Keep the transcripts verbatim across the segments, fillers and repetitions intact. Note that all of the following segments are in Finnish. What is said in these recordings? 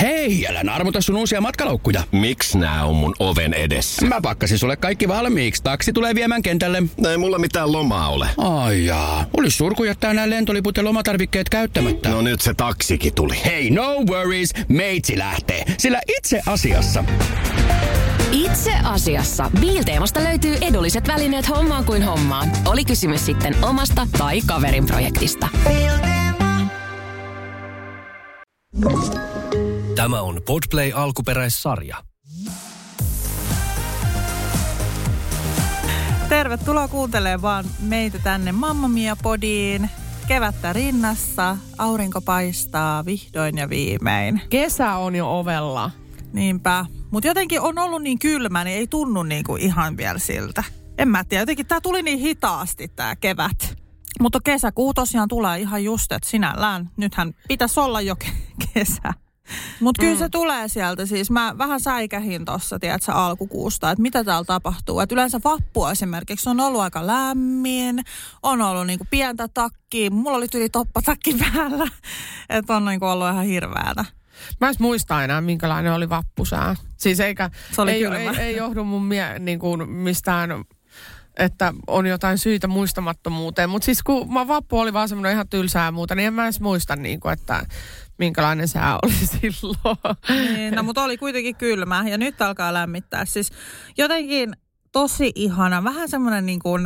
Hei, älä armuta sun uusia matkalaukkuja. Miks nää on mun oven edessä? Mä pakkasin sulle kaikki valmiiksi. Taksi tulee viemään kentälle. No ei mulla mitään lomaa ole. Ai jaa. Olis surku jättää nää lentoliput ja lomatarvikkeet käyttämättä. No nyt se taksikin tuli. Hei, no worries. Meitsi lähtee. Sillä itse asiassa... Itse asiassa Biilteemasta löytyy edulliset välineet hommaan kuin hommaan. Oli kysymys sitten omasta tai kaverin projektista. Tämä on Podplay alkuperäissarja. Tervetuloa kuuntelemaan vaan meitä tänne Mamma Mia -podiin. Kevättä rinnassa, aurinko paistaa vihdoin ja viimein. Kesä on jo ovella. Niinpä. Mutta jotenkin on ollut niin kylmä, niin ei tunnu niinku ihan vielä siltä. En mä tiedä, jotenkin tää tuli niin hitaasti tää kevät. Mutta kesäkuu tosiaan tulee ihan just, että sinällään nythän pitäisi olla jo ke- kesä. Mutta kyllä mm. se tulee sieltä. Siis mä vähän säikähin tossa, tiedätkö, alkukuusta, että mitä täällä tapahtuu. Että yleensä vappua esimerkiksi on ollut aika lämmin, on ollut niinku pientä takkia. Mulla oli tyyli toppatakki päällä, että on niinku ollut ihan hirveätä. Mä en muista enää, minkälainen oli vappusää. Siis eikä, se oli ei, kylmä. ei, ei johdu mun mie, niin kuin mistään, että on jotain syytä muistamattomuuteen. Mutta siis kun mä vappu oli vaan semmoinen ihan tylsää ja muuta, niin en mä edes muista, niin kuin, että minkälainen sää oli silloin. Niin, no mutta oli kuitenkin kylmä ja nyt alkaa lämmittää. Siis jotenkin tosi ihana, vähän semmoinen niin kuin...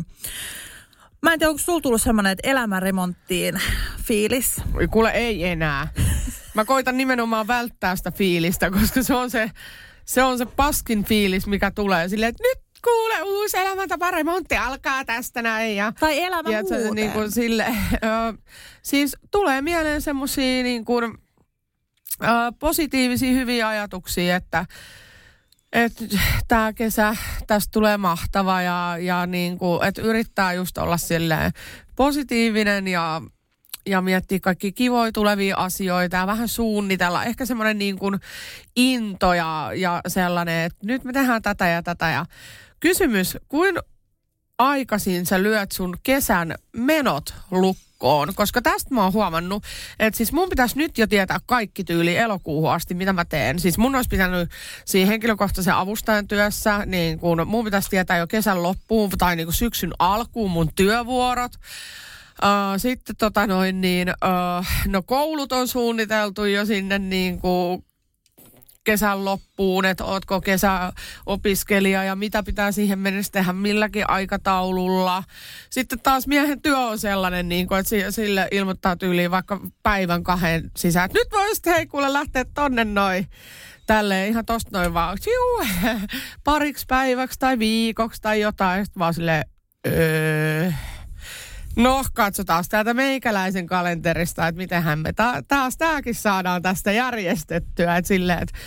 Mä en tiedä, onko sulla tullut semmoinen, että elämänremonttiin fiilis? Kuule, ei enää. Mä koitan nimenomaan välttää sitä fiilistä, koska se on se, se on se paskin fiilis, mikä tulee silleen, että nyt kuule, uusi elämäntaparemontti alkaa tästä näin. Ja, tai elämä ja muuten. Se, niin kuin sille, ö, siis tulee mieleen semmosia niin kuin, ö, positiivisia hyviä ajatuksia, että että tämä kesä, tästä tulee mahtava ja, ja niin kuin, että yrittää just olla silleen positiivinen ja, ja miettiä kaikki kivoja tulevia asioita ja vähän suunnitella. Ehkä semmoinen niin kuin into ja, ja sellainen, että nyt me tehdään tätä ja tätä. Ja kysymys, kuin aikaisin sä lyöt sun kesän menot lukkoon? Koska tästä mä oon huomannut, että siis mun pitäisi nyt jo tietää kaikki tyyli elokuuhun asti, mitä mä teen. Siis mun olisi pitänyt siinä henkilökohtaisen avustajan työssä, niin kun mun pitäisi tietää jo kesän loppuun tai niin kuin syksyn alkuun mun työvuorot. Uh, sitten tota noin niin, uh, no koulut on suunniteltu jo sinne niin kuin kesän loppuun, että ootko kesäopiskelija ja mitä pitää siihen mennessä tehdä milläkin aikataululla. Sitten taas miehen työ on sellainen, niin kuin, että sille ilmoittaa tyyliin vaikka päivän kahden sisään, että nyt voisit hei kuule lähteä tonne noin. Tälleen ihan tosta noin vaan, juu, pariksi päiväksi tai viikoksi tai jotain. Sitten vaan silleen, öö. No, katsotaan täältä meikäläisen kalenterista, että mitenhän me ta- taas tääkin saadaan tästä järjestettyä. Että silleen, että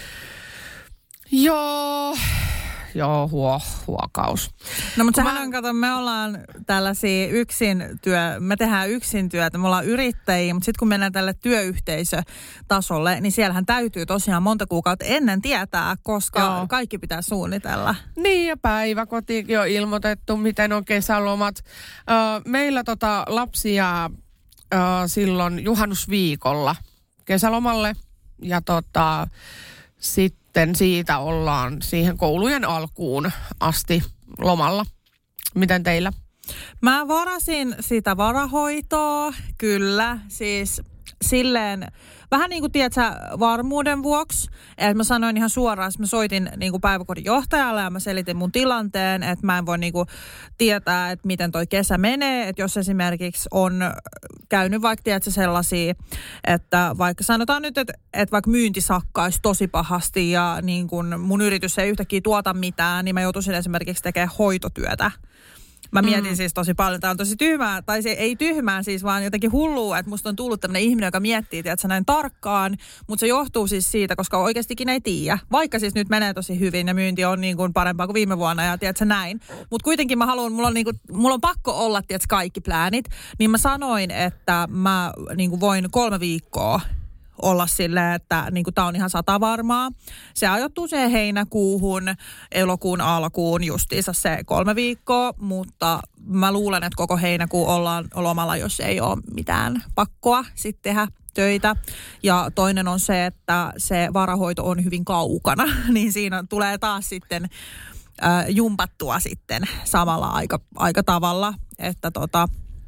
joo, joo, huo, huokaus. No, mutta sehän on, kato, me ollaan tällaisia yksin työ, me tehdään yksin työtä, me ollaan yrittäjiä, mutta sitten kun mennään tälle työyhteisötasolle, niin siellähän täytyy tosiaan monta kuukautta ennen tietää, koska joo. Kaikki pitää suunnitella. Niin, ja päiväkotiinkin on ilmoitettu, miten on kesälomat. Ö, meillä tota lapsia ö, silloin juhannusviikolla kesälomalle, ja tota sitten Sitten siitä ollaan siihen koulujen alkuun asti lomalla. Miten teillä? Mä varasin sitä varahoitoa, kyllä. Siis silleen, vähän niin kuin tiedätkö, varmuuden vuoksi. Että mä sanoin ihan suoraan, että mä soitin niin kuin päiväkodin johtajalle ja mä selitin mun tilanteen, että mä en voi niin kuin tietää, että miten toi kesä menee. Että jos esimerkiksi on käynyt vaikka tiedätkö, sellaisia, että vaikka sanotaan nyt, että, että vaikka myynti sakkaisi tosi pahasti ja niin kuin mun yritys ei yhtäkkiä tuota mitään, niin mä joutuisin esimerkiksi tekemään hoitotyötä. Mä mietin mm. siis tosi paljon. Tämä on tosi tyhmää, tai se ei tyhmää siis, vaan jotenkin hullua, että musta on tullut tämmöinen ihminen, joka miettii, tiedätkö, näin tarkkaan, mutta se johtuu siis siitä, koska oikeastikin ei tiedä. Vaikka siis nyt menee tosi hyvin ja myynti on niin kuin parempaa kuin viime vuonna ja tiedätkö, näin. Mutta kuitenkin mä haluan, mulla on, niin kuin, mulla on pakko olla, tiedätkö, kaikki pläänit, niin mä sanoin, että mä niin kuin voin kolme viikkoa olla silleen, että niin tämä on ihan sata varmaa. Se ajoittuu se heinäkuuhun, elokuun alkuun justiinsa se kolme viikkoa, mutta mä luulen, että koko heinäkuu ollaan lomalla, jos ei ole mitään pakkoa sitten tehdä töitä. Ja toinen on se, että se varahoito on hyvin kaukana, niin siinä tulee taas sitten äh, jumpattua sitten samalla aika, aika tavalla, että tota...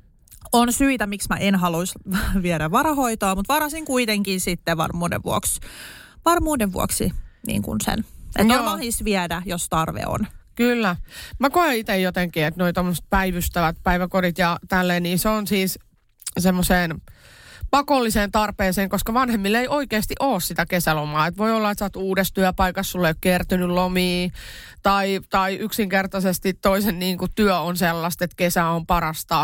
On syitä, miksi mä en haluaisi viedä varahoitoa, mutta varasin kuitenkin sitten varmuuden vuoksi, varmuuden vuoksi niin kuin sen. Että on mahis viedä, jos tarve on. Kyllä. Mä koen itse jotenkin, että noi tommoset päivystävät päiväkodit ja tälleen, niin se on siis semmoiseen pakolliseen tarpeeseen, koska vanhemmille ei oikeasti ole sitä kesälomaa. Et voi olla, että sä oot uudessa työpaikassa, sulle ei ole kertynyt lomia, tai, tai yksinkertaisesti toisen niin kuin työ on sellaista, että kesä on parasta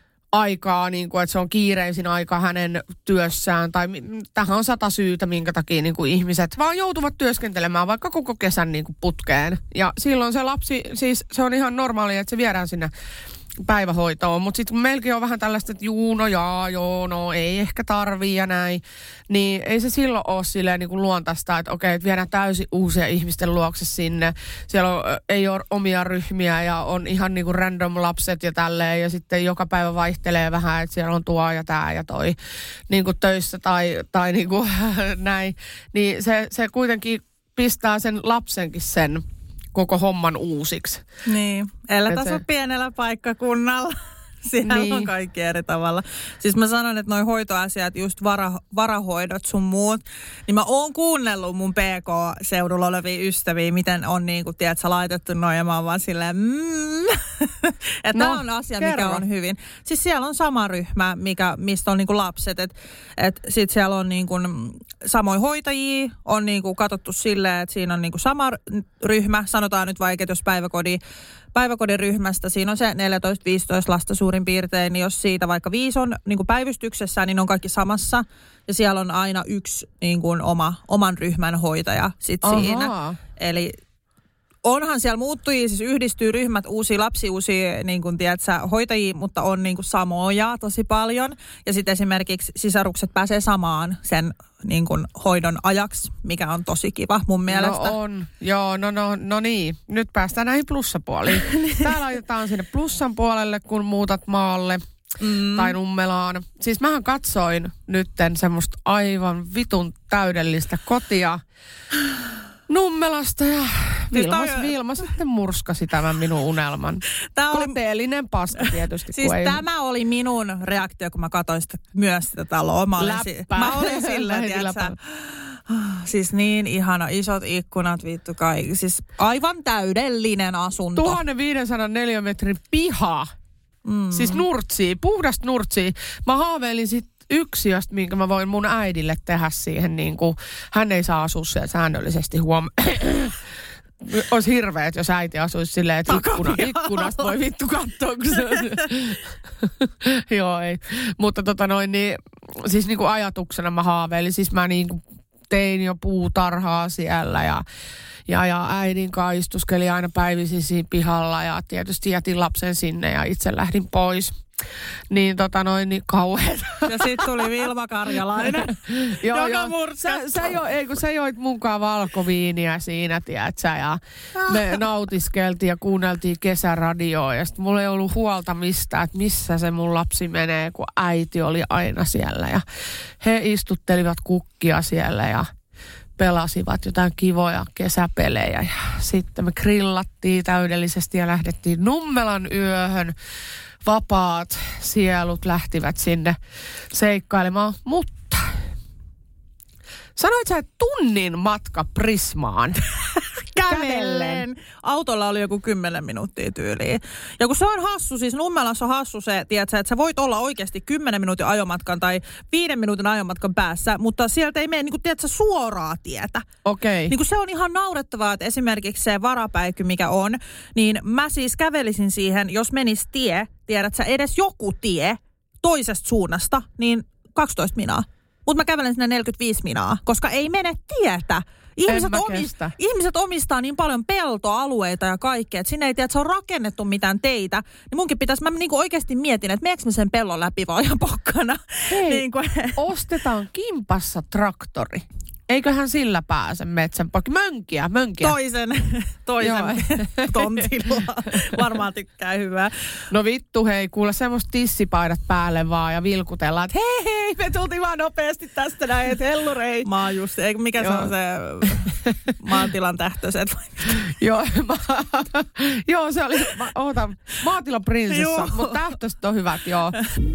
aikaa, niin kuin, että se on kiireisin aika hänen työssään, tai tähän on sata syytä, minkä takia niin kuin ihmiset vaan joutuvat työskentelemään vaikka koko kesän niin kuin putkeen. Ja silloin se lapsi, siis se on ihan normaalia, että se viedään sinne päivähoitoon, mutta sitten kun meilläkin on vähän tällaista, että juu, no jaa, joo, no ei ehkä tarvii ja näin, niin ei se silloin ole silleen niin kuin luontaista, että okei, että viedään täysin uusia ihmisten luokse sinne. Siellä on, ei ole omia ryhmiä ja on ihan niin kuin random lapset ja tälleen, ja sitten joka päivä vaihtelee vähän, että siellä on tuo ja tää ja toi niin kuin töissä tai, tai niin kuin näin. Niin se, se kuitenkin pistää sen lapsenkin sen koko homman uusiksi. Niin, ellei tässä se... on pienellä paikkakunnalla. Siellä niin. On kaikki eri tavalla. Siis mä sanon, että noi hoitoasiat, just vara, varahoidot sun muut, niin mä oon kuunnellut mun P K-seudulla olevia ystäviä, miten on niin kuin, tiedätkö, laitettu noin, ja mä oon vaan silleen, mm. Että no, tää on asia, kerro. Mikä on hyvin. Siis siellä on sama ryhmä, mikä, mistä on niin kuin lapset, että et sit siellä on niin kuin samoin hoitajia, on niin kuin katsottu silleen, että siinä on niin kuin sama ryhmä, sanotaan nyt vaikka, että jos päiväkodin päiväkodin ryhmästä, siinä on se neljätoista viisitoista lasta suurin piirtein, niin jos siitä vaikka viisi on niin kuin päivystyksessä, niin on kaikki samassa. Ja siellä on aina yksi niin kuin oma, oman ryhmän hoitaja sitten siinä. Eli onhan siellä muuttujia, siis yhdistyy ryhmät, uusia lapsia, uusia niin kuin, tiedätkö, hoitajia, mutta on niin kuin samoja tosi paljon. Ja sitten esimerkiksi sisarukset pääsee samaan sen niin kuin hoidon ajaksi, mikä on tosi kiva mun mielestä. No on, joo, no, no, no niin. Nyt päästään näihin plussapuoliin. Tää laitetaan sinne plussan puolelle, kun muutat maalle mm. tai Nummelaan. Siis mähän katsoin nytten semmoista aivan vitun täydellistä kotia Nummelasta ja Vilmas, toi... Vilma sitten murskasi tämän minun unelman. Tämä oli... Koteellinen paska tietysti. Siis ei... tämä oli minun reaktio, kun mä katsoin sitä, myös sitä taloa. Mä olin, si... mä olin silleen, tiiätsä, siis niin ihana, isot ikkunat, vittu kaikki. Siis aivan täydellinen asunto. tuhatviisisataa neliömetrin piha. Mm. Siis nurtsia, puhdasta nurtsia. Mä haaveilin sit yksiöstä, minkä mä voin mun äidille tehdä siihen, niin kuin hän ei saa asua siellä säännöllisesti huom... Olisi hirveet, jos äiti asuisi silleen, että ikkuna, ikkunasta voi vittu katsoa, kun se on... Joo, ei. Mutta tota noin, niin, siis niin kuin ajatuksena mä haaveilin. Siis mä niin kuin tein jo puutarhaa siellä ja, ja, ja äidin kanssa istuskeli aina päivisin siinä pihalla ja tietysti jätin lapsen sinne ja itse lähdin pois. Niin tota noin, niin kauheeta. Ja sit tuli Vilma Karjalainen, joo, joka joo. murskasi. Sä, sä, jo, ei, kun sä joit munkaan valkoviiniä siinä, tiedätkö, ja me nautiskeltiin ja kuunneltiin kesäradioa. Ja sit mulla ei ollut huolta mistään, että missä se mun lapsi menee, kun äiti oli aina siellä. Ja he istuttelivat kukkia siellä ja pelasivat jotain kivoja kesäpelejä. Ja sitten me grillattiin täydellisesti ja lähdettiin Nummelan yöhön. Vapaat sielut lähtivät sinne seikkailemaan, mutta sanoit sä, että tunnin matka Prismaan kävellen. Autolla oli joku kymmenen minuuttia tyyliin. Ja kun se on hassu, siis Nummelassa on hassu se, tiedätkö, että sä voit olla oikeasti kymmenen minuutin ajomatkan tai viiden minuutin ajomatkan päässä, mutta sieltä ei mene, niin kuin, tiedätkö, suoraa tietä. Okei. Okay. Niin kuin se on ihan naurettavaa, että esimerkiksi se varapäikky, mikä on, niin mä siis kävelisin siihen, jos menisi tie, tiedätkö, edes joku tie toisesta suunnasta, niin kaksitoista minaa. Mutta mä kävelen sinne neljäkymmentäviisi minaa, koska ei mene tietä. Ihmiset, omis, ihmiset omistaa niin paljon peltoalueita ja kaikkea, että sinne ei tiedä, että se on rakennettu mitään teitä. Niin munkin pitäisi, mä niinku oikeasti mietin, että meneekö mä sen pellon läpi vaan ihan pokkana. Hei, niin kuin, ostetaan kimpassa traktori. Eiköhän sillä pääse metsän poikki. Mönkiä, mönkiä. Toisen, toisen tontilla. Varmaan tykkää hyvää. No vittu hei, kuule semmoista tissipaidat päälle vaan ja vilkutellaan, että hei hei, me tultiin vaan nopeasti tästä näin, että hellurei. Maa just, eikö mikä se on se maatilan tähtöiset? Joo, ma- joo, se oli, ma- oota, maatilan prinsessa, mutta tähtöiset on hyvät, joo.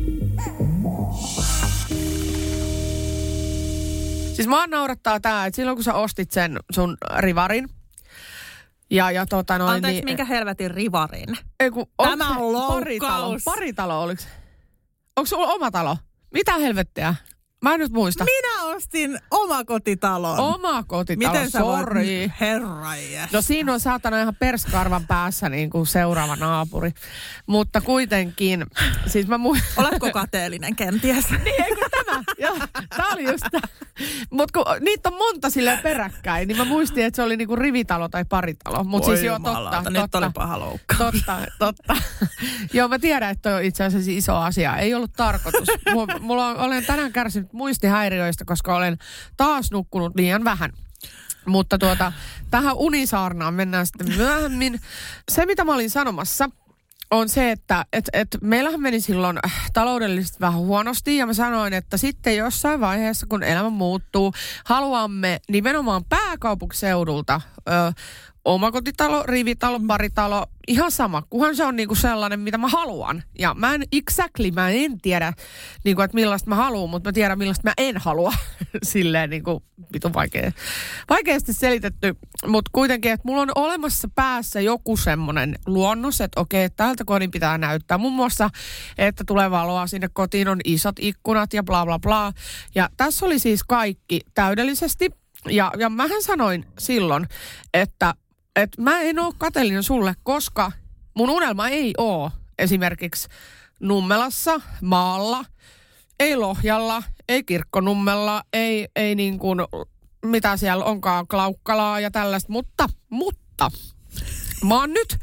Siis mua naurattaa tää, että silloin kun sä ostit sen sun rivarin, ja, ja tota noin... Anteeksi, niin, minkä helvetin rivarin? Ei, kun, Tämä on loukkaus. Paritalo, paritalo oliks? Onko sulla oma talo? Mitä helvettiä? Mä en nyt muista. Minä ostin omakotitalon. Omakotitalo, miten sä sorry. voit, herranjestas. No siinä on saatana ihan perskarvan päässä niin kuin seuraava naapuri. Mutta kuitenkin, siis mä muistan... Oletko kateellinen kenties? Niin, eikö tämä? Joo, tää oli just tämä. Mutta kun niitä on monta silleen peräkkäin, niin mä muistin, että se oli niinku rivitalo tai paritalo. Mutta siis joo, totta. Nyt totta, oli paha loukkaus. Totta, totta. Joo, mä tiedän, että toi on itse asiassa iso asia. Ei ollut tarkoitus. Mulla on, olen tänään kärsinyt muistihäiriöistä, koska olen taas nukkunut liian vähän. Mutta tuota, tähän unisaarnaan mennään sitten myöhemmin. Se, mitä mä olin sanomassa, on se, että et, et meillähän meni silloin taloudellisesti vähän huonosti ja mä sanoin, että sitten jossain vaiheessa, kun elämä muuttuu, haluamme nimenomaan pääkaupunkiseudulta ö, omakotitalo, rivitalo, paritalo, ihan sama, kunhan se on niinku sellainen, mitä mä haluan. Ja mä en exactly, mä en tiedä, niinku, että millaista mä haluan, mutta mä tiedän, millaista mä en halua. Silleen niinku, vitun vaikea, vaikeasti selitetty. Mutta kuitenkin, että mulla on olemassa päässä joku semmoinen luonnos, että okei, tältä kodin pitää näyttää. Muun muassa, että tulee valoa sinne kotiin, on isot ikkunat ja bla bla bla. Ja tässä oli siis kaikki täydellisesti. Ja, ja mähän sanoin silloin, että että mä en ole kateellinen sulle, koska mun unelma ei ole esimerkiksi Nummelassa, maalla, ei Lohjalla, ei Kirkkonummella, ei, ei niin kuin, mitä siellä onkaan, Klaukkalaa ja tällaista, mutta, mutta mä oon nyt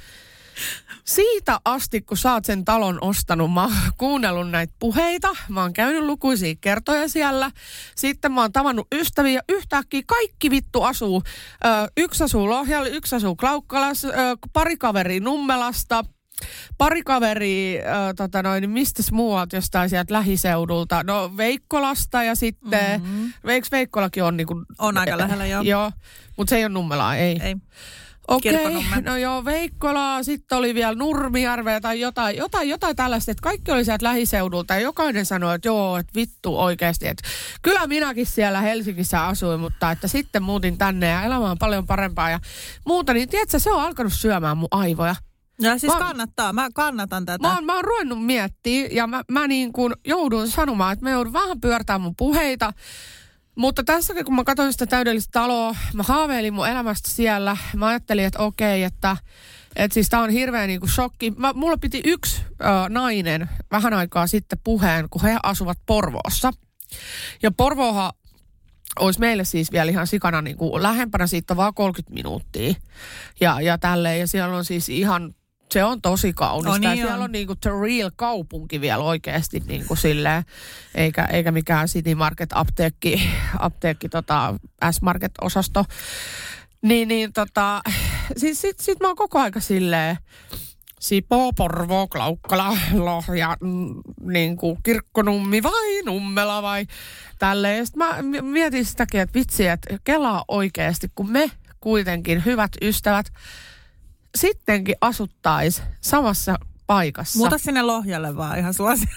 siitä asti, kun sä oot sen talon ostanut, mä oon kuunnellut näitä puheita, mä oon käynyt lukuisia kertoja siellä, sitten mä oon tavannut ystäviä ja yhtäkkiä kaikki vittu asuu. Ö, yksi asuu Lohjalla, yksi asuu Klaukkalassa, ö, pari kaveria Nummelasta, pari kaveria, ö, tota noin, mistäs muualta jostain sieltä lähiseudulta, no Veikkolasta ja sitten, mm-hmm. Eikö Veikkolakin on niinku... On aika lähellä, joo. Joo, mutta se ei ole Nummelaa, ei. Ei. Okei, okay, no joo, Veikkolaa, sitten oli vielä Nurmijärveä tai jotain, jotain, jotain tällaista, että kaikki oli sieltä lähiseudulta ja jokainen sanoi, että joo, että vittu oikeasti, että kyllä minäkin siellä Helsingissä asuin, mutta että sitten muutin tänne ja elämä on paljon parempaa ja muuta, niin tiedätkö, se on alkanut syömään mun aivoja. Ja siis mä, kannattaa, mä kannatan tätä. Mä oon, mä oon ruvennut miettimään ja mä, mä niin kuin joudun sanomaan, että mä joudun vähän pyörtämään mun puheita. Mutta tässäkin, kun mä katsoin sitä täydellistä taloa, mä haaveilin mun elämästä siellä. Mä ajattelin, että okei, että, että siis tää on hirveä niinku shokki. Mä, mulla piti yksi ö, nainen vähän aikaa sitten puheen, kun he asuvat Porvoossa. Ja Porvoohan olisi meille siis vielä ihan sikana niinku lähempänä, siitä vaan kolmekymmentä minuuttia. Ja, ja tälleen, ja siellä on siis ihan... Se on tosi kaunista. Oh, niin siellä on, on niinku the real kaupunki vielä oikeasti niinku silleen, eikä, eikä mikään City Market apteekki, apteekki tota S-Market-osasto. Niin, niin tota, siis sit, sit mä oon koko aika silleen, Sipoo, Porvoo, Klaukkala, Lohja, niinku Kirkkonummi vai Nummela vai tälleen. Ja sit mä mietin sitäkin, että vitsi, että kelaa oikeasti, kun me kuitenkin hyvät ystävät, sittenkin asuttaisi samassa paikassa. Muuta sinne Lohjalle vaan ihan suosia.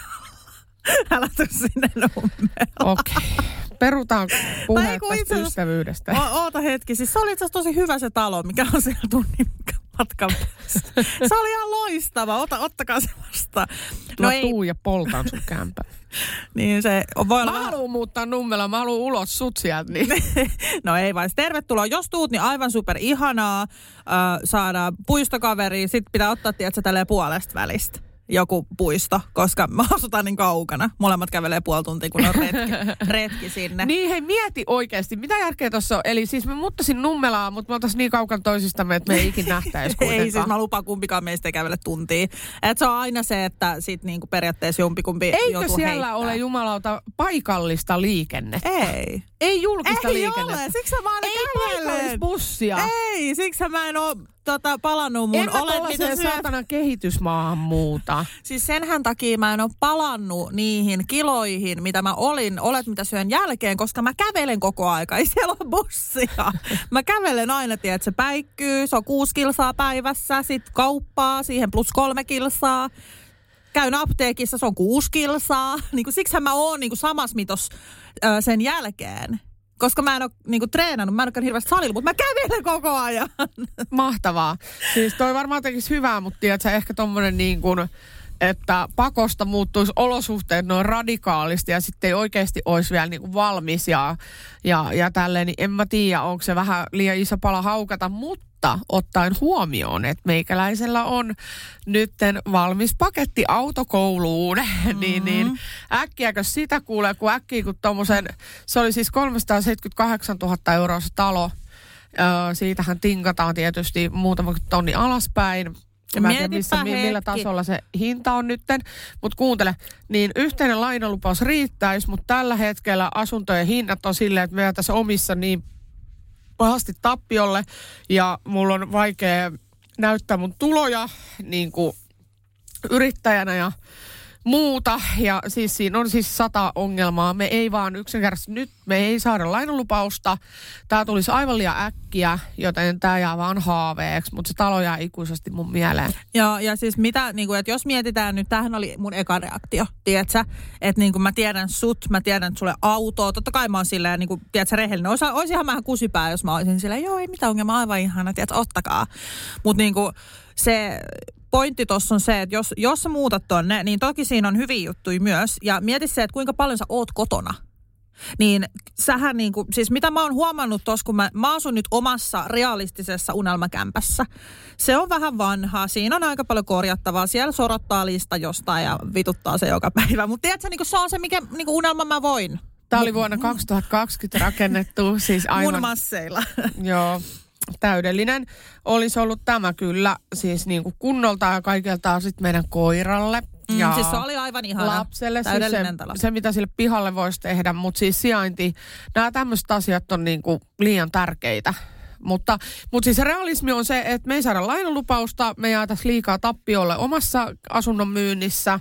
Älä tuu sinne Nummella. Okei. Okay. Perutaan puheet tästä ystävyydestä. O- oota hetki. Siis se oli itse asiassa tosi hyvä se talo, mikä on siellä tunnin matkan päässä. Se oli ihan loistava. Ota, ottakaa se vastaan. No mä tuu ja poltaan sun kämpää. Niin se voi olla... Mä haluun muuttaa Nummela, mä haluun ulos sut sieltä. Niin. No ei vaan. Tervetuloa. Jos tuut, niin aivan super ihanaa. Äh, saadaan puistokaveri. Sitten pitää ottaa, tiedätkö, tälleen puolesta välistä. joku puisto, koska mä asutaan niin kaukana. Molemmat kävelee puoli tuntia, kun on retki, retki sinne. Niin hei, mieti oikeasti, mitä järkeä tuossa on? Eli siis mä muuttasin Nummelaan, mutta me oltaisiin niin kaukana toisistamme, että me ei ikin nähtäisi kuitenkaan. Ei, siis mä lupaan, kumpikaan meistä ei kävele tuntia. Et se on aina se, että sit niinku periaatteessa jompikumpi Eikö joutuu siellä heittää. ole jumalauta paikallista liikennettä? Ei. Ei julkista Ei liikennettä. ole, siksi mä aina Ei kävelen. paikallisbussia. Ei, siksi mä en oo tota, palannut mun En mä olet, tollaiseen mitä syöt. saatana kehitysmaahan muuta. Siis senhän takia mä en ole palannut niihin kiloihin, mitä mä olin, olet mitä syön jälkeen, koska mä kävelen koko aika. Ei siellä ole bussia. Mä kävelen aina, tiedät, että se päikkyy, se on kuusi kilsaa päivässä, sit kauppaa, siihen plus kolme kilsaa. Käyn apteekissa, se on kuusi kilsaa. Niin kuin, siksihän mä oon niin kuin samassa mitos ö, sen jälkeen. Koska mä en ole niinku treenannut, mä en ole käynyt hirveästi salilla, mutta mä kävelen koko ajan. Mahtavaa. Siis toi varmaan tekisi hyvää, mutta tiedätkö, ehkä tommonen niin kuin, että pakosta muuttuisi olosuhteet noin radikaalisti ja sitten ei oikeasti olisi vielä niin kuin valmis ja, ja, ja tälleen, niin en mä tiedä, onko se vähän liian iso pala haukata, mutta ottaen huomioon, että meikäläisellä on nytten valmis paketti autokouluun, mm-hmm. niin, niin äkkiäkö sitä kuulee, kun äkkiä kun tommosen, se oli siis kolmesataaseitsemänkymmentäkahdeksantuhatta euroa se talo, öö, siitähän tinkataan tietysti muutama tonni alaspäin. Ja mä en tiedä, missä, millä tasolla se hinta on nytten. Mutta kuuntele, niin yhteinen lainalupaus riittäisi, mutta tällä hetkellä asuntojen hinnat on silleen, että meillä tässä omissa niin pahasti tappiolle ja mulla on vaikea näyttää mun tuloja niin kuin yrittäjänä ja muuta. Ja siis siinä on siis sata ongelmaa. Me ei vaan yksinkertaisesti nyt, me ei saada lainalupausta. Tää tulisi aivan liian äkkiä, joten tää jää vaan haaveeksi, mutta se talo jää ikuisesti mun mieleen. Ja, ja siis mitä, niin kuin, että jos mietitään nyt, tämähän oli mun eka reaktio, tiedätkö? Että niin kuin mä tiedän sut, mä tiedän, että sulle autoa. Totta kai mä oon silleen, niin kuin, tiedätkö, rehellinen. Ois, oisinhan mä kusipää, jos mä olisin silleen, joo, ei mitään ongelmaa, aivan ihana, tiedätkö, ottakaa. Mutta niin kuin se pointti tuossa on se, että jos, jos sä muutat tonne, niin toki siinä on hyviä juttuja myös. Ja mieti se, että kuinka paljon sä oot kotona. Niin sähän niinku, siis mitä mä oon huomannut tossa, kun mä, mä asun nyt omassa realistisessa unelmakämpässä. Se on vähän vanhaa, siinä on aika paljon korjattavaa. Siellä sorottaa lista jostain ja vituttaa se joka päivä. Mutta tiedätkö, niinku se on se, mikä niinku unelma mä voin. Tää oli vuonna kaksituhattakaksikymmentä rakennettu, siis aivan. Mun masseilla. Joo. Täydellinen olisi ollut tämä kyllä, siis niin kuin kunnolta ja kaikeltaan sitten meidän koiralle. Mm, ja siis se oli aivan ihana. lapselle siis Täydellinen se, talo. se, mitä sille pihalle voisi tehdä, mutta siis sijainti, nämä tämmöiset asiat on niin kuin liian tärkeitä. Mutta, mutta siis realismi on se, että me ei saada lainalupausta, me jäätäisiin liikaa tappiolle omassa asunnon myynnissä.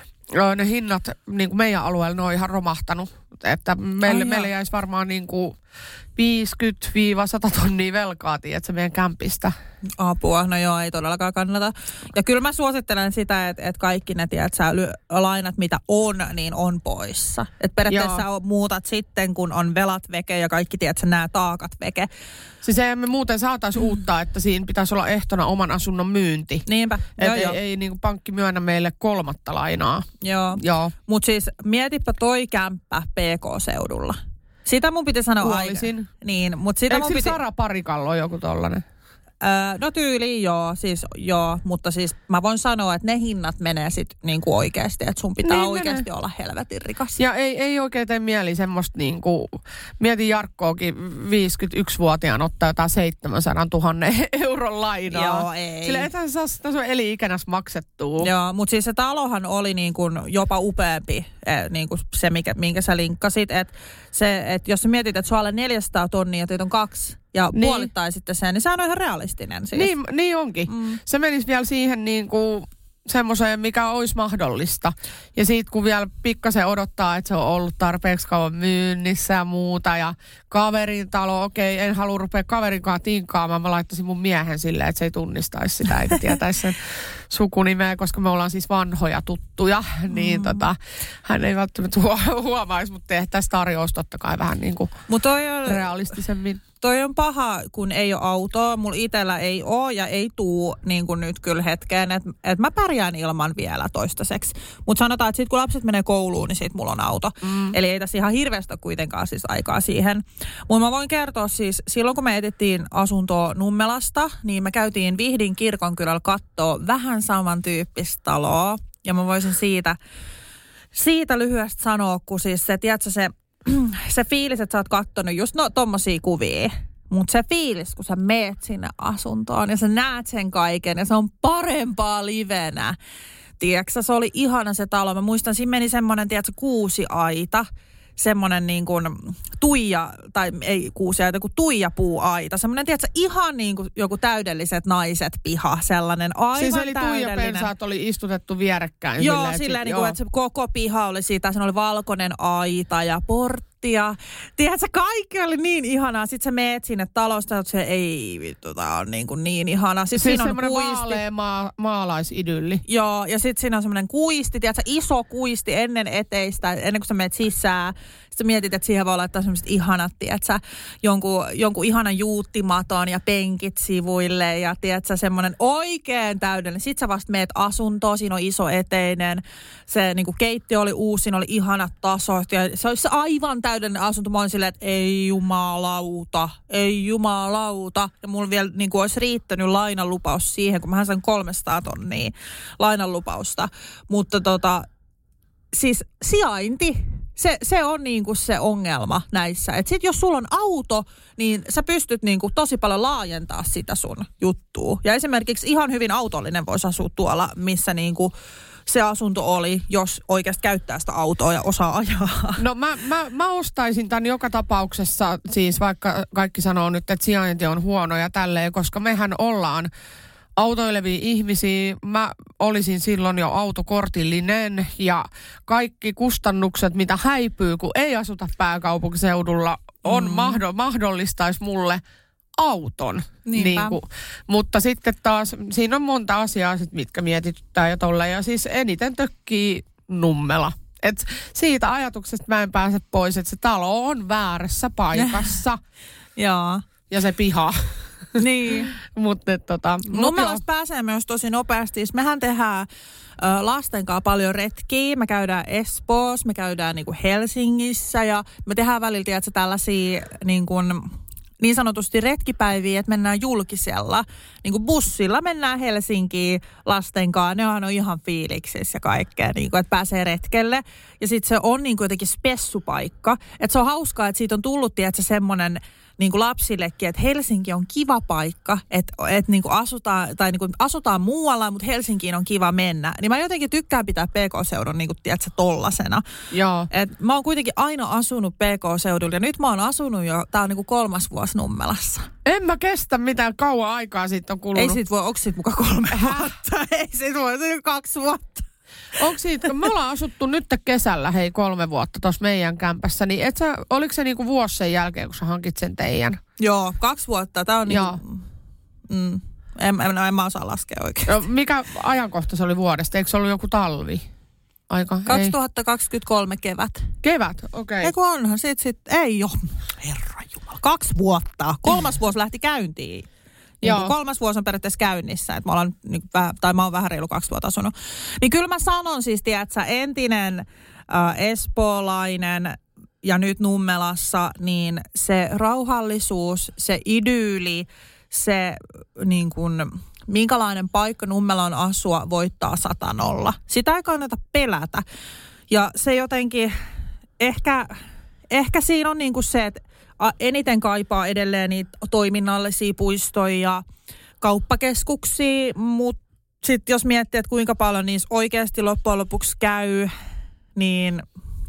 Ne hinnat niin kuin meidän alueella, ne on ihan romahtanut. Että meille, oh, meille jäisi varmaan niin kuin viisikymmentä sata tonnia velkaa, tiedätkö, meidän kämpistä. Apua, no joo, ei todellakaan kannata. Ja kyllä mä suosittelen sitä, että, että kaikki ne, tiedätkö, lainat, mitä on, niin on poissa. Että periaatteessa joo. muutat sitten, kun on velat veke ja kaikki, tiedätkö, nämä taakat veke. Siis ei me muuten saataisi uutta, että siinä pitäisi olla ehtona oman asunnon myynti. Niinpä. Että ei, joo. ei niin kuin pankki myönnä meille kolmatta lainaa. Joo. Joo. Mutta siis mietipä toi kämppä P K-seudulla. Sitä mun piti sanoa Kuolisin. aina. Niin, mutta sitä Eikö mun piti... Sara Parikallo joku tollanen? Öö, no tyyliin joo, siis joo, mutta siis mä voin sanoa, että ne hinnat menee sit niinku oikeasti, että sun pitää niin oikeasti menee. olla helvetin rikas. Ja ei, ei oikein tee mieli semmoista niinku, mietin Jarkkoakin viisikymmentäyksivuotiaan ottaa jotain seitsemänsadantuhatta euron lainaa. Joo, ei. Sillä ethän saa sitä sun eli-ikänäs maksettua. Joo, mutta siis se talohan oli niinku jopa upeampi, eh, niinku se, mikä, minkä sä linkkasit. Että et jos sä mietit, että sua alle neljäsataa tonnia ja teitä on kaksi ja niin. puolittaisitte sen, niin sehän on ihan realistinen. Siis. Niin, niin onkin. Mm. Se menisi vielä siihen niin kuin semmoiseen, mikä olisi mahdollista. Ja siitä kun vielä pikkasen odottaa, että se on ollut tarpeeksi kauan myynnissä ja muuta. Ja kaverin talo, okei, en halua rupea kaverinkaan tinkaamaan. Mä laittaisin mun miehen silleen, että se ei tunnistaisi sitä eikä tietäisi sen sukunimeä, koska me ollaan siis vanhoja tuttuja. Mm. Niin tota, hän ei välttämättä huomaisi, mutta tehtäisiin tarjous totta kai vähän niin kuin Mut toi on... realistisemmin. Toi on paha, kun ei ole autoa. Mulla itsellä ei ole ja ei tuu niin kuin nyt kyllä hetkeen. Että et mä pärjään ilman vielä toistaiseksi. Mutta sanotaan, että sit kun lapset menee kouluun, niin sit mulla on auto. Mm. Eli ei tässä ihan hirveästi kuitenkaan siis aikaa siihen. Mutta mä voin kertoa siis, silloin kun me etittiin asuntoa Nummelasta, niin me käytiin Vihdin kirkonkylällä kattoo vähän samantyyppistä taloa. Ja mä voisin siitä, siitä lyhyesti sanoa, kun siis se, tiedätkö, se, se fiilis, että sä oot kattonut just no tommosia kuvia. Mutta se fiilis, kun sä meet sinne asuntoon ja sä näet sen kaiken ja se on parempaa livenä. Tiedätkö, se oli ihana se talo. Mä muistan, siinä meni semmoinen, tiedätkö, kuusi aita. Semmoinen niin kuin tuija, tai ei kuusi aita, kuin tuijapuuaita. Semmoinen, tiedätkö, ihan niin kuin joku täydelliset naiset piha. Sellainen aivan siis eli täydellinen. tuijapensaat oli istutettu vierekkäin. Joo, silleen, silleen, sit, niin kuin, että se koko piha oli siitä. Siinä oli valkoinen aita ja portti. Ja tiedätkö, kaikki oli niin ihanaa. Sitten sä meet sinne talosta, että se ei vittu, tää on niin, kuin niin ihanaa. Siis, siis siinä on semmoinen kuisti. vaalea maa, maalaisidylli. Joo, ja sitten siinä on semmoinen kuisti, tiedätkö, iso kuisti ennen eteistä, ennen kuin sä menet sisään. Sitten sä mietit, että siihen voi laittaa semmoiset ihanat, tiedätkö, jonkun, jonkun ihanan juuttimaton ja penkit sivuille ja tiedätkö, semmoinen oikein täydellinen. Sitten sä vasta meet asuntoon, siinä on iso eteinen. Se niin kuin keittiö oli uusi, siinä oli ihanat tasot ja se olisi aivan täydellinen asunto. Mä olin silleen, että ei jumalauta, ei jumalauta. Ja mulla vielä niin kuin olisi riittänyt lainalupaus siihen, kun mähän sain kolmesataa tonnia lainalupausta. Mutta tota, siis sijainti, se, se on niin kuin se ongelma näissä. Että sit jos sulla on auto, niin sä pystyt niin kuin tosi paljon laajentaa sitä sun juttua. Ja esimerkiksi ihan hyvin autollinen voisi asua tuolla, missä niin kuin se asunto oli, jos oikeasti käyttää sitä autoa ja osaa ajaa. No mä, mä, mä ostaisin tämän joka tapauksessa, siis vaikka kaikki sanoo nyt, että sijainti on huono ja tälleen, koska mehän ollaan autoilevia ihmisiä. Mä olisin silloin jo autokortillinen ja kaikki kustannukset, mitä häipyy, kun ei asuta pääkaupunkiseudulla, on mm. mahdoll- mahdollistaisi mulle auton. Niin kuin, mutta sitten taas siinä on monta asiaa, sit, mitkä mietityttää ja tolle. Ja siis eniten tökkii Nummela. Et siitä ajatuksesta mä en pääse pois, että se talo on väärässä paikassa. Joo. Ja se piha. Niin. Mutta tota, Nummelasta pääsee myös tosi nopeasti. Mehän tehdään ö, lasten kanssa paljon retkiä. Me käydään Espoossa, me käydään niinku Helsingissä ja me tehdään välillä, tiedätkö, tällaisia niin kuin niin sanotusti retkipäiviä, että mennään julkisella. Niin kuin bussilla mennään Helsinkiin lasten kanssa. Ne on ihan fiiliksissä ja kaikkea, niin kuin, että pääsee retkelle. Ja sitten se on niin kuin jotenkin spessupaikka. Että se on hauskaa, että siitä on tullut, tiedätkö, semmoinen niin kuin lapsillekin, että Helsinki on kiva paikka, että, että niin kuin asutaan, tai niin kuin asutaan muualla, mutta Helsinkiin on kiva mennä. Niin mä jotenkin tykkään pitää P K-seudun niin kuin, tiedätkö, tollasena. Joo. Et mä oon kuitenkin aina asunut P K-seudulla ja nyt mä oon asunut jo, tää on niin kuin kolmas vuosi Nummelassa. En mä kestä mitään, kauan aikaa siitä on kulunut. Ei sit voi, onko sit muka kolme vuotta? Ei sit voi, se on kaksi vuotta. Onko siitä, me ollaan asuttu nyt kesällä, hei kolme vuotta tuossa meidän kämpässä, niin et sä, oliko se niinku vuosi sen jälkeen, kun sä hankit sen teidän? Joo, kaksi vuotta. Tää on niinku, mm, en, en, en mä osaa laskea oikein. No, mikä ajankohta se oli vuodesta? Eikö se ollut joku talvi? Aika, kaksituhattakaksikymmentäkolme ei. Kevät. Kevät, okei. Okay. Eikö onhan, sit sit, ei jo, herranjumala, kaksi vuotta. Kolmas vuosi lähti käyntiin. Niin kuin kolmas vuosi on periaatteessa käynnissä, että mä olen, niin vähän, tai mä oon vähän reilu kaksi vuotta asunut. Niin kyllä mä sanon siis, tiedätkö, entinen äh, espoolainen ja nyt Nummelassa, niin se rauhallisuus, se idyyli, se niin kuin, minkälainen paikka Nummelan asua voittaa satanolla. Sitä ei kannata pelätä. Ja se jotenkin, ehkä, ehkä siinä on niin kuin se, että eniten kaipaa edelleen niitä toiminnallisia puistoja ja kauppakeskuksia, mutta sitten jos miettii, että kuinka paljon niissä oikeasti loppujen lopuksi käy, niin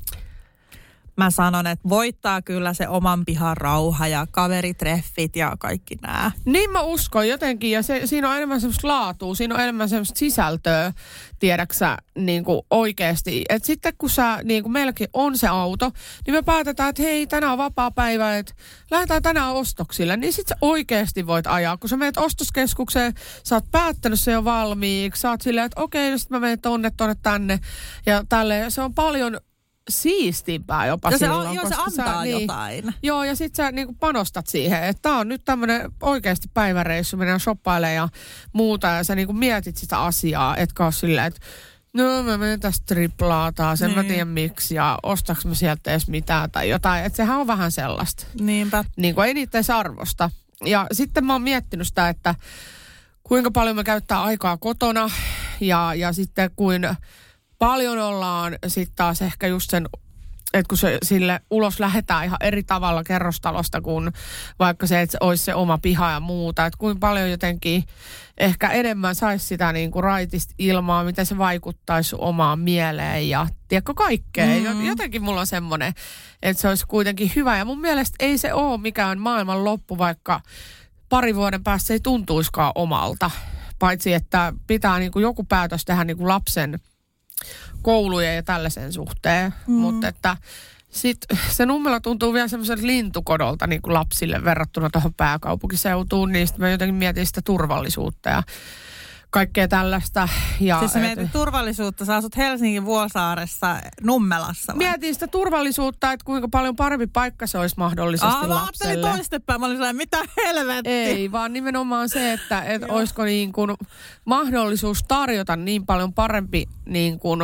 mä sanon, että voittaa kyllä se oman pihan rauha ja kaveritreffit ja kaikki nämä. Niin mä uskon jotenkin, ja se, siinä on enemmän semmoista laatua, siinä on enemmän semmoista sisältöä, tiedäksä, niin kuin oikeasti. Että sitten kun sä, niin kuin meilläkin on se auto, niin me päätetään, että hei, tänään on vapaa päivä, että lähdetään tänään ostoksille. Niin sit sä oikeasti voit ajaa, kun sä menet ostoskeskukseen, sä oot päättänyt se jo valmiiksi, sä oot silleen, että okei, no sit mä menen tonne, tonne, tänne ja tälleen. Se on paljon siistimpää jopa ja silloin. Se, on, joo, se antaa sä, jotain. Niin, joo, ja sit sä niinku panostat siihen, että tää on nyt tämmönen oikeasti päiväreissu, mennään shoppailemaan ja muuta, ja sä niinku mietit sitä asiaa, etkä ole silleen, että no mä menen tästä triplaataan, sen niin. Mä tiedän miksi, ja ostaks mä sieltä edes mitään tai jotain, että sehän on vähän sellaista. Niinpä. Niinku ei niitä edes arvosta. Ja sitten mä oon miettinyt sitä, että kuinka paljon me käyttää aikaa kotona ja, ja sitten kuin paljon ollaan sitten taas ehkä just sen, että kun se, sille ulos lähdetään ihan eri tavalla kerrostalosta kuin vaikka se, että se olisi se oma piha ja muuta. Että kuinka paljon jotenkin ehkä enemmän saisi sitä niin kuin raitista ilmaa, miten se vaikuttaisi sun omaan mieleen ja tiedätkö kaikkea. Mm-hmm. Jotenkin mulla on semmoinen, että se olisi kuitenkin hyvä. Ja mun mielestä ei se ole mikään maailman loppu, vaikka pari vuoden päästä se ei tuntuiskaan omalta. Paitsi, että pitää niin kuin joku päätös tehdä niin kuin lapsen koulujen ja tällaisen suhteen. Mm. Mutta että sit se Nummela tuntuu vielä semmoiselta lintukodolta niin kuin lapsille verrattuna tuohon pääkaupunkiseutuun. Niin sitten mä jotenkin mietin sitä turvallisuutta ja kaikkea tällaista. Ja siis sä mietit et, turvallisuutta, sä asut Helsingin Vuosaaressa Nummelassa vai? Mietin sitä turvallisuutta, että kuinka paljon parempi paikka se olisi mahdollisesti Aa, lapselle. Mä ajattelin toistepäin, mä olin sellainen, mitä helvettiä. Ei, vaan nimenomaan se, että et olisiko niin kuin mahdollisuus tarjota niin paljon parempi niin kuin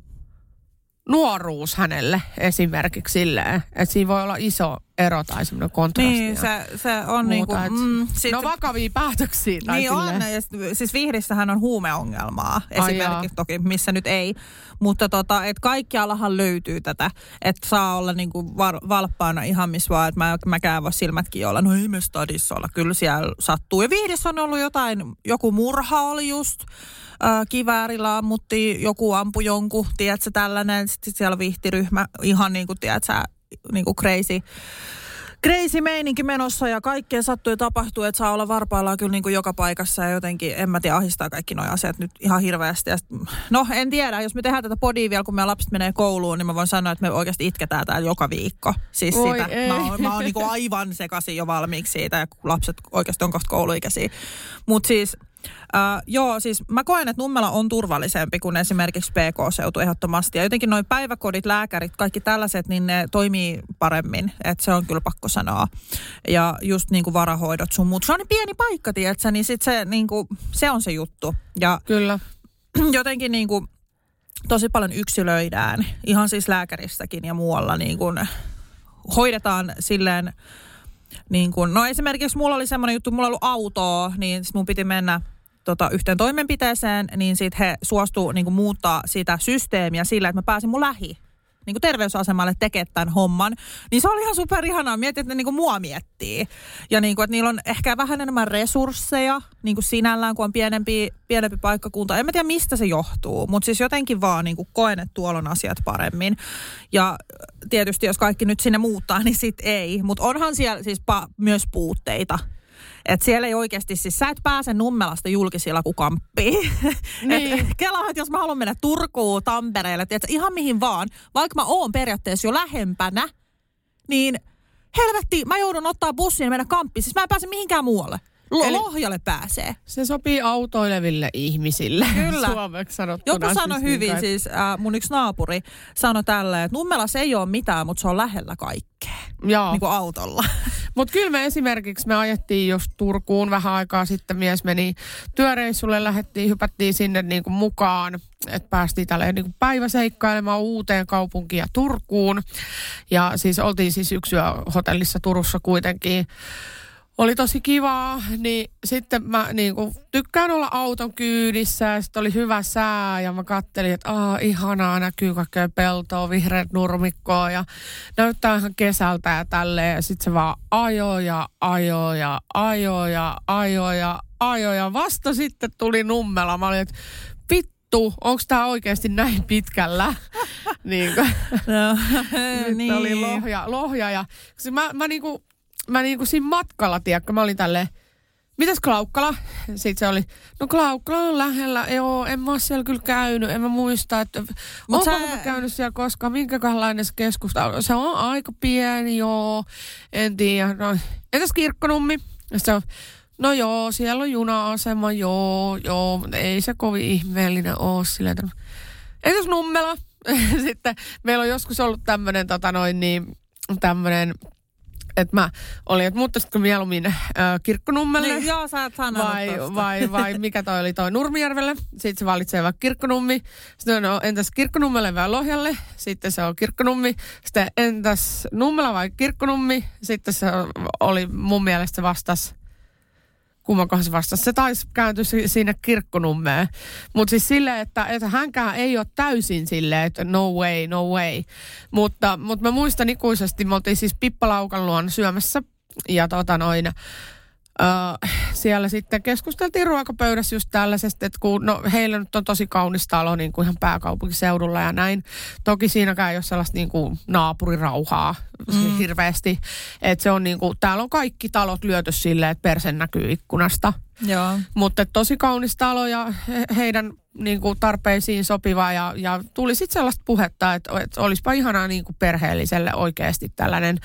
nuoruus hänelle esimerkiksi silleen, että siinä voi olla iso ero tai semmoinen kontrasti. Niin, se, se on niin kuin... Mm, sit, no vakavia päätöksiä. Tai niin silleen. On, ja siis Vihrissähän on huumeongelmaa esimerkiksi toki, missä nyt ei. Mutta tota, että kaikkiallahan löytyy tätä, että saa olla niin kuin var, valppaana ihan missä vaan, että mä, mäkään voi silmätkin olla. No ei me stadissa olla, kyllä siellä sattuu. Ja Vihdissä on ollut jotain, joku murha oli just, äh, kiväärillä ammuttiin, joku ampui jonkun, tiedätkö tällainen. Sitten siellä on vihtiryhmä, ihan niin kuin tiedätkö, niin kuin crazy. Crazy meininki menossa ja kaikkea sattuu ja tapahtuu, että saa olla varpaillaan kyllä niin kuin joka paikassa ja jotenkin, en mä tiedä, ahdistaa kaikki nuo asiat nyt ihan hirveästi. Ja sit, no en tiedä, jos me tehdään tätä podia vielä, kun meidän lapset menee kouluun, niin mä voin sanoa, että me oikeasti itketään täällä joka viikko. Siis Oi, sitä. ei. Mä oon, mä oon niin kuin aivan sekaisin jo valmiiksi siitä ja lapset oikeasti on kohta kouluikäisiä. Mutta siis... Uh, joo, siis mä koen, että Nummela on turvallisempi kuin esimerkiksi P K-seutu ehdottomasti. Ja jotenkin noi päiväkodit, lääkärit, kaikki tällaiset, niin ne toimii paremmin. Että se on kyllä pakko sanoa. Ja just niin kuin varahoidot sun muut. Se on niin pieni paikka, tiedätkö, niin sit se, niin kuin, se on se juttu. Ja kyllä. Jotenkin niin kuin tosi paljon yksilöidään. Ihan siis lääkärissäkin ja muualla niin kuin hoidetaan silleen... Niin kun, no esimerkiksi mulla oli semmoinen juttu, mulla oli ollut autoa, niin mun piti mennä tota, yhteen toimenpiteeseen, niin sit he suostuu niin kun, muuttaa sitä systeemiä sillä, että mä pääsin mun lähi niin kun terveysasemalle tekemään tämän homman. Niin se oli ihan superihanaa. Mietin, että ne niin kun, mua miettii. Ja niin kun, että niillä on ehkä vähän enemmän resursseja niin kun sinällään, kun on pienempi, pienempi paikkakunta. En mä tiedä, mistä se johtuu, mutta siis jotenkin vaan niin kun, koen, että tuolla on asiat paremmin. Ja tietysti, jos kaikki nyt sinne muuttaa, niin sit ei. Mutta onhan siellä siis pa- myös puutteita. Että siellä ei oikeasti, siis sä et pääse Nummelasta julkisilla kuin kamppiin. Niin. Kelaa, että jos mä haluan mennä Turkuun, Tampereelle, tiedätkö, ihan mihin vaan, vaikka mä oon periaatteessa jo lähempänä, niin helvetti, mä joudun ottaa bussin ja mennä kamppiin. Siis mä en pääse mihinkään muualle. L- Lohjalle pääsee. Se sopii autoileville ihmisille. Kyllä. Suomeksi sanottuna. Joku sanoi siis hyvin, niin, siis äh, mun yksi naapuri sanoi tälleen, että Nummelassa ei ole mitään, mutta se on lähellä kaikkea. Joo. Niin kuin autolla. Mutta kyllä me esimerkiksi, me ajettiin just Turkuun vähän aikaa sitten, mies meni työreissulle, lähdettiin, hypättiin sinne niin kuin mukaan, että päästiin tälleen niin kuin päiväseikkailemaan uuteen kaupunkiin ja Turkuun. Ja siis oltiin siis yksiä hotellissa Turussa kuitenkin. Oli tosi kivaa, niin sitten mä niin kuin tykkään olla auton kyydissä ja sitten oli hyvä sää ja mä kattelin, että aah, ihanaa, näkyy kaikkea peltoa, vihreät nurmikkoa ja näyttää ihan kesältä ja tälleen. Ja sitten se vaan ajoi ja ajoi ja ajoi ja ajoi ja ajoi ja vasta sitten tuli Nummela. Mä olin, että vittu, onko tää oikeasti näin pitkällä? niin kuin. No, sitten niin. Oli lohja, lohja ja mä, mä niin kuin... Mä niinku siinä matkalla, tiedätkö, mä olin tälleen, mitäs Klaukkala? Sitten se oli, no Klaukkala on lähellä, joo, en mä ole siellä kyllä käynyt, en mä muista, että onko sä... mä käynyt siellä koskaan, minkälainen se keskusta, se on aika pieni, joo, en tiedä, no, entäs Kirkkonummi? Ja se on, no joo, siellä on juna-asema, joo, joo, mutta ei se kovin ihmeellinen ole silleen, entäs Nummela? Sitten meillä on joskus ollut tämmönen, tota noin niin, tämmönen, että mä olin, että muuttaisitko mieluummin äh, Kirkkonummelle? Niin, joo, sä oot sanonut vai, vai, vai mikä toi oli toi Nurmijärvelle? Sitten se valitsee vaikka Kirkkonummi. Sitten no, entäs Kirkkonummelle vai Lohjalle? Sitten se on Kirkkonummi. Sitten entäs Nummela vai Kirkkonummi? Sitten se oli mun mielestä se vastas kummankohan se vastasi. Se taisi kääntyä sinne Kirkkonummeen. Mutta siis silleen, että, että hänkään ei ole täysin silleen, että no way, no way. Mutta, mutta mä muistan ikuisesti, me oltiin siis Pippalaukan luona syömässä ja tota noin, Uh, siellä sitten keskusteltiin ruokapöydässä just tällaisesta, että kun no, heillä nyt on tosi kaunis talo niin kuin ihan pääkaupunkiseudulla ja näin. Toki siinäkään ei ole sellaista niin kuin naapurirauhaa mm. hirveästi. Että se on niin kuin, täällä on kaikki talot lyöty silleen, että perse näkyy ikkunasta. Joo. Mutta tosi kaunis talo ja he, heidän niin kuin tarpeisiin sopiva ja, ja tuli sitten sellaista puhetta, että, että olisipa ihanaa niin kuin perheelliselle oikeasti tällainen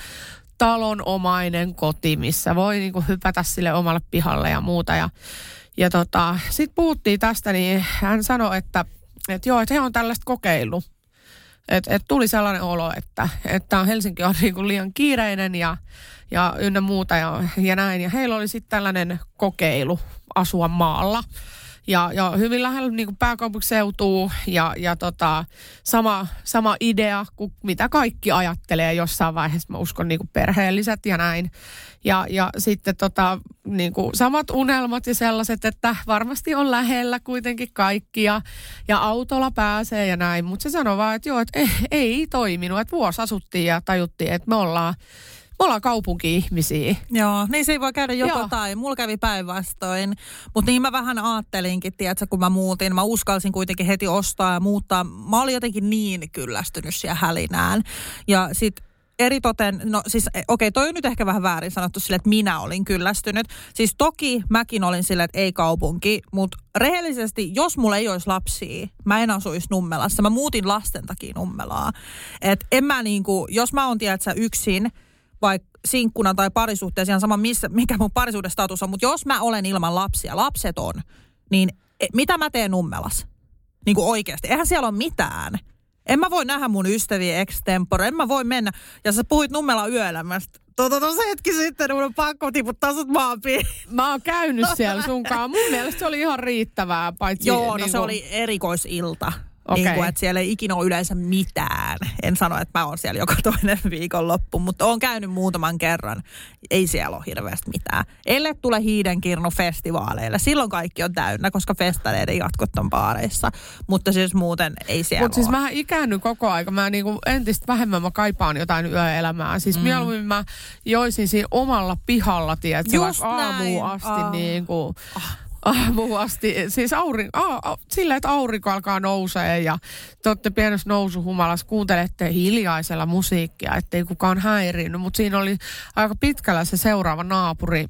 talonomainen koti, missä voi niinku hypätä sille omalle pihalle ja muuta. Ja, ja tota, sitten puhuttiin tästä, niin hän sanoi, että, että joo, että he on tällaista kokeillut. Että et tuli sellainen olo, että, että Helsinki on niinku liian kiireinen ja, ja ynnä muuta ja, ja näin. Ja heillä oli sitten tällainen kokeilu asua maalla. Ja, ja hyvin lähellä niin kuin pääkaupunkiseutuu ja, ja tota, sama, sama idea kuin mitä kaikki ajattelee jossain vaiheessa, mä uskon niin kuin perheelliset ja näin. Ja, ja sitten tota, niin kuin samat unelmat ja sellaiset, että varmasti on lähellä kuitenkin kaikki ja, ja autolla pääsee ja näin. Mutta se sanoi vaan, että joo, että ei, ei toiminut, että vuosi asuttiin ja tajuttiin, että me ollaan Me ollaan kaupunki-ihmisiä. Joo, niin se voi käydä joko tai. Mulla kävi päinvastoin. Mutta niin mä vähän aattelinkin, tiedätkö, kun mä muutin. Mä uskalsin kuitenkin heti ostaa ja muuttaa. Mä olin jotenkin niin kyllästynyt siihen hälinään. Ja sit eritoten, no siis okei, okay, toi on nyt ehkä vähän väärin sanottu sille, että minä olin kyllästynyt. Siis toki mäkin olin silleen, että ei kaupunki, mutta rehellisesti, jos mulla ei olisi lapsia, mä en asuisi Nummelassa. Mä muutin lasten takia Nummelaa. Että en mä niinku, jos mä oon, tiedätkö, yksin, vaikka sinkkuna tai parisuhteessa, ihan sama missä, mikä mun parisuhdestatus on. Mutta jos mä olen ilman lapsia, lapset on, niin mitä mä teen Nummelassa? Niin kuin oikeasti. Eihän siellä ole mitään. En mä voi nähdä mun ystäviä extempore. En mä voi mennä. Ja sä puhuit Nummelan yöelämästä. Tuota tuossa hetki sitten, mun on pakko tiputtaa sut maapiin. Mä oon käynyt siellä sunkaan. Mun mielestä se oli ihan riittävää. Paitsi Joo, no niin se kun oli erikoisilta. Okay. Niin kuin, että siellä ei ikinä ole yleensä mitään. En sano, että mä oon siellä joka toinen viikonloppu, mutta oon käynyt muutaman kerran. Ei siellä ole hirveästi mitään. Elle tule Hiidenkirnu festivaaleille. Silloin kaikki on täynnä, koska festareiden jatkot on baareissa. Mutta siis muuten ei siellä Mutta siis mähän ikäännyn koko aika. Mä niinku entistä vähemmän mä kaipaan jotain yöelämää. Siis mm. mieluummin mä joisin siinä omalla pihalla, tiedätkö, vaikka aamuun asti ah. niin kuin ah. aamuun asti. Siis aurin, a, a, silleen, että aurinko alkaa nousee ja te olette pienessä nousuhumalassa, kuuntelette hiljaisella musiikkia, ettei kukaan häirinyt. Mutta siinä oli aika pitkällä se seuraava naapuri,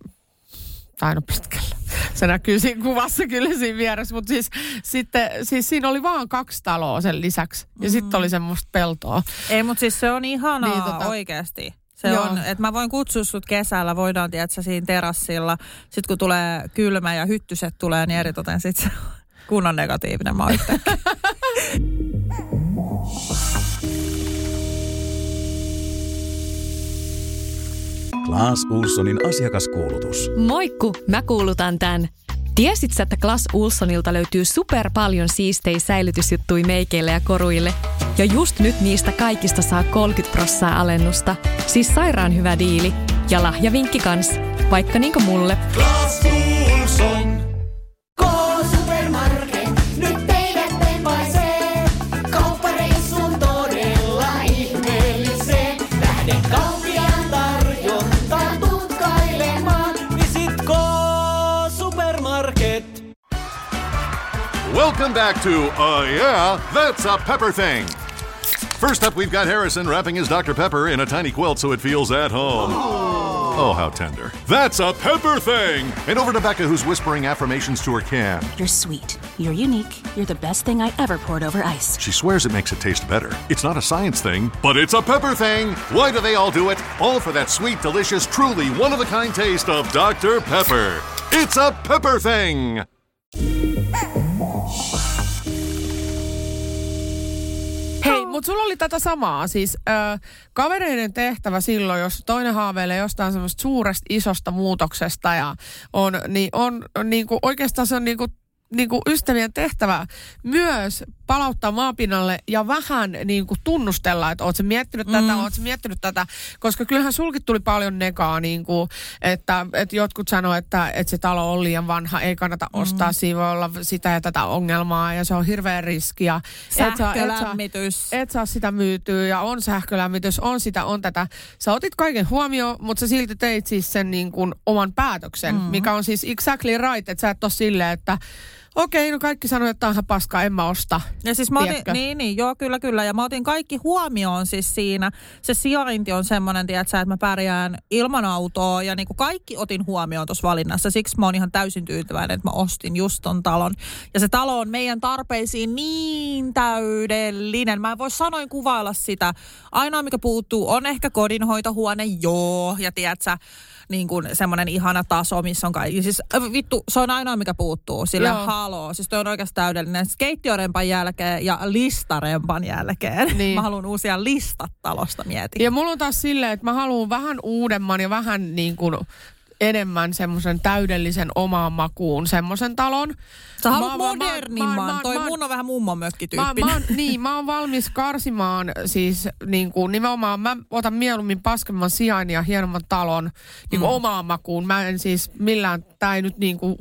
tai no pitkällä. Se näkyy siinä kuvassa kyllä siinä vieressä, mutta siis, sitten, siis siinä oli vaan kaksi taloa sen lisäksi. Ja mm. sitten oli semmoista peltoa. Ei, mutta siis se on ihanaa niin, tota, oikeasti. Se Joo. on, että mä voin kutsua sut kesällä, voidaan tiedätkö siinä terassilla. Sitten kun tulee kylmä ja hyttyset tulee, niin eritoten sitten se kunnon negatiivinen mä yhtäkkiä. Clas Ohlsonin asiakaskuulutus. Moikku, mä kuulutan tän. Tiesit sä, että Clas Ohlsonilta löytyy super paljon siistei säilytysjuttui meikeille ja koruille? Ja just nyt niistä kaikista saa kolmekymmentä prosenttia alennusta. Siis sairaan hyvä diili. Ja lahjavinkki kans. Vaikka niinku mulle. Clas Ohlson. K-Supermarket. Nyt teidät tempaisee. Kauppareissun todella ihmeelliseen. Lähde kauppiaan tarjontaan tutkailemaan. Visit K-Supermarket. Welcome back to Uh Yeah, That's a Pepper Thing. First up, we've got Harrison wrapping his Doctor Pepper in a tiny quilt so it feels at home. Oh, oh how tender. That's a Pepper Thing! And over to Becca, who's whispering affirmations to her can. You're sweet. You're unique. You're the best thing I ever poured over ice. She swears it makes it taste better. It's not a science thing, but it's a Pepper Thing! Why do they all do it? All for that sweet, delicious, truly one-of-a-kind taste of Doctor Pepper. It's a Pepper Thing! Hei, mutta sulla oli tätä samaa. Siis äh, kavereiden tehtävä silloin, jos toinen haaveilee jostain semmoista suuresta isosta muutoksesta ja on, niin on, on niinku, oikeastaan se on niinku, niinku ystävien tehtävä myös palauttaa maapinnalle ja vähän niin kuin tunnustella, että oot sä miettinyt mm. tätä, oot sä miettinyt tätä, koska kyllähän sulki tuli paljon negaa, niin kuin, että, että jotkut sanoo, että, että se talo on liian vanha, ei kannata ostaa, mm. siinä voi olla sitä ja tätä ongelmaa ja se on hirveä riski. Ja sähkölämmitys. Et saa, et saa sitä myytyä ja on sähkölämmitys, on sitä, on tätä. Sä otit kaiken huomioon, mutta sä silti teit siis sen niin kuin oman päätöksen, mm. mikä on siis exactly right, että sä et ole silleen, että okei, no kaikki sanoo, että tämä on ihan paskaa, en mä osta. Ja siis mä otin, niin, niin, joo, kyllä, kyllä. Ja mä otin kaikki huomioon siis siinä. Se sijainti on semmoinen, tiedätkö, että mä pärjään ilman autoa. Ja niin kuin kaikki otin huomioon tuossa valinnassa. Siksi mä oon ihan täysin tyytyväinen, että mä ostin just ton talon. Ja se talo on meidän tarpeisiin niin täydellinen. Mä en voi sanoin kuvailla sitä. Ainoa, mikä puuttuu, on ehkä kodinhoitohuone, joo. Ja tiedätkö, niin kuin semmoinen ihana taso, missä on kaikki. Siis vittu, se on ainoa, mikä puuttuu. Sillä haloo. Siis toi on oikeasti täydellinen. Keittiörempan jälkeen ja listarempan jälkeen. Niin. Mä haluan uusia listat talosta, mietin. Ja mulla on taas silleen, että mä haluan vähän uudemman ja vähän niin kuin enemmän semmoisen täydellisen omaan makuun semmoisen talon. Sä haluat modernimman. Toi mä, mun on vähän mummon mökkityyppinen. Mä, mä, niin, mä oon valmis karsimaan siis niin kuin nimenomaan, mä otan mieluummin paskemman sijainnin ja hienomman talon niin kuin mm. omaan makuun. Mä en siis millään, tää ei nyt niin kuin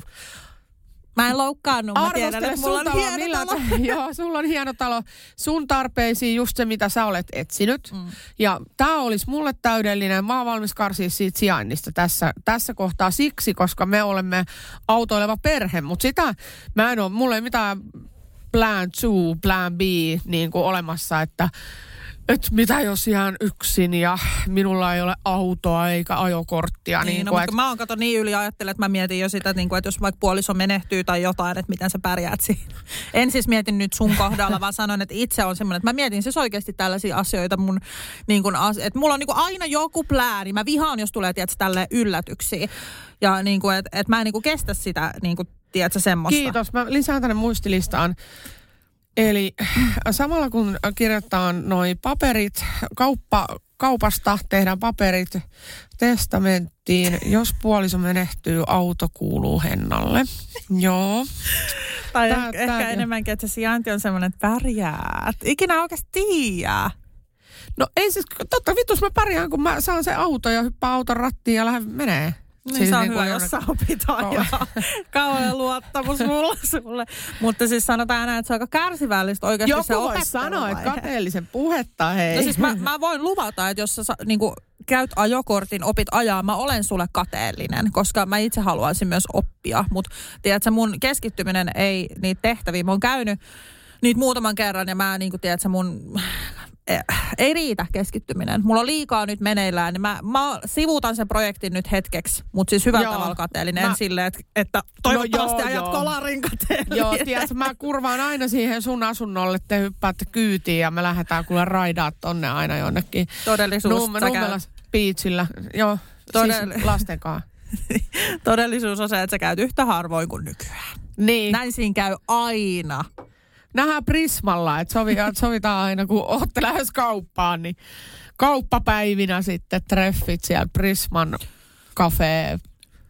mä en loukkaannut, mä tiedän, että mulla on hieno millään, talo. Joo, sulla on hieno talo. Sun tarpeisiin just se, mitä sä olet etsinyt. Mm. Ja tää olisi mulle täydellinen. Mä oon valmis karsia siitä sijainnista tässä, tässä kohtaa siksi, koska me olemme autoileva perhe. Mutta sitä, mä en ole, mulla ei mitään plan two, plan B niin kuin olemassa, että että mitä jos jään yksin ja minulla ei ole autoa eikä ajokorttia. Niin, niin no, kuin, mutta et mä oon kato niin yli ajattelen, että mä mietin jo sitä, että, niin kuin, että jos vaikka puoliso menehtyy tai jotain, että miten sä pärjäät siinä. En siis mietin nyt sun kohdalla, vaan sanon, että itse on semmoinen, että mä mietin siis oikeasti tällaisia asioita mun, niin kuin, että mulla on niin kuin aina joku plääni. Mä vihaan, jos tulee, tiedätkö, tälleen yllätyksiä. Ja niin kuin, että, että mä en niin kuin kestä sitä, niin kuin, tiedätkö, semmoista. Kiitos, mä lisään tänne muistilistaan. Eli samalla kun kirjoitetaan noi paperit, kauppa, kaupasta tehdään paperit testamenttiin, jos puoliso menehtyy, auto kuuluu Hennalle. Joo. Tai tää, ehkä, tää, ehkä enemmänkin, että se sijainti on semmoinen, että pärjäät. Ikinä oikeasti tiedä. No ei siis, totta vitus mä pärjään, kun mä saan se auto ja hyppään auton rattiin ja lähden menee. Niin siis se on niin hyvä, jos sä opit ajaa. Kauan luottamus mulla sulle. Mutta siis sanotaan aina, että se on aika kärsivällistä oikeasti joku se opetteluvaihe. Joku voi sanoa, että kateellisen puhetta, hei. No siis mä, mä voin luvata, että jos sä niin kuin käyt ajokortin, opit ajaa, mä olen sulle kateellinen, koska mä itse haluaisin myös oppia. Mutta tiedätkö, mun keskittyminen ei niitä tehtäviä. Mä oon käynyt niitä muutaman kerran ja mä niin kuin tiedätkö, mun ei riitä keskittyminen. Mulla on liikaa nyt meneillään, niin mä, mä sivuutan sen projektin nyt hetkeksi, mutta siis hyvällä tavalla kateellinen mä silleen, että, että toivottavasti no joo, ajat joo. kolarin kateellinen. Joo, tiedätkö, mä kurvaan aina siihen sun asunnolle, te hyppäätte kyytiin ja me lähdetään kuule raidaa tonne aina jonnekin. Todellisuus. Numme, Nummelas beachillä, joo, Todell... siis lastenkaan. Todellisuus on se, että sä käyt yhtä harvoin kuin nykyään. Niin. Näin siinä käy aina. Nähdään Prismalla, että sovitaan aina, kun ootte lähes kauppaan, niin kauppapäivinä sitten treffit siellä Prisman kafe,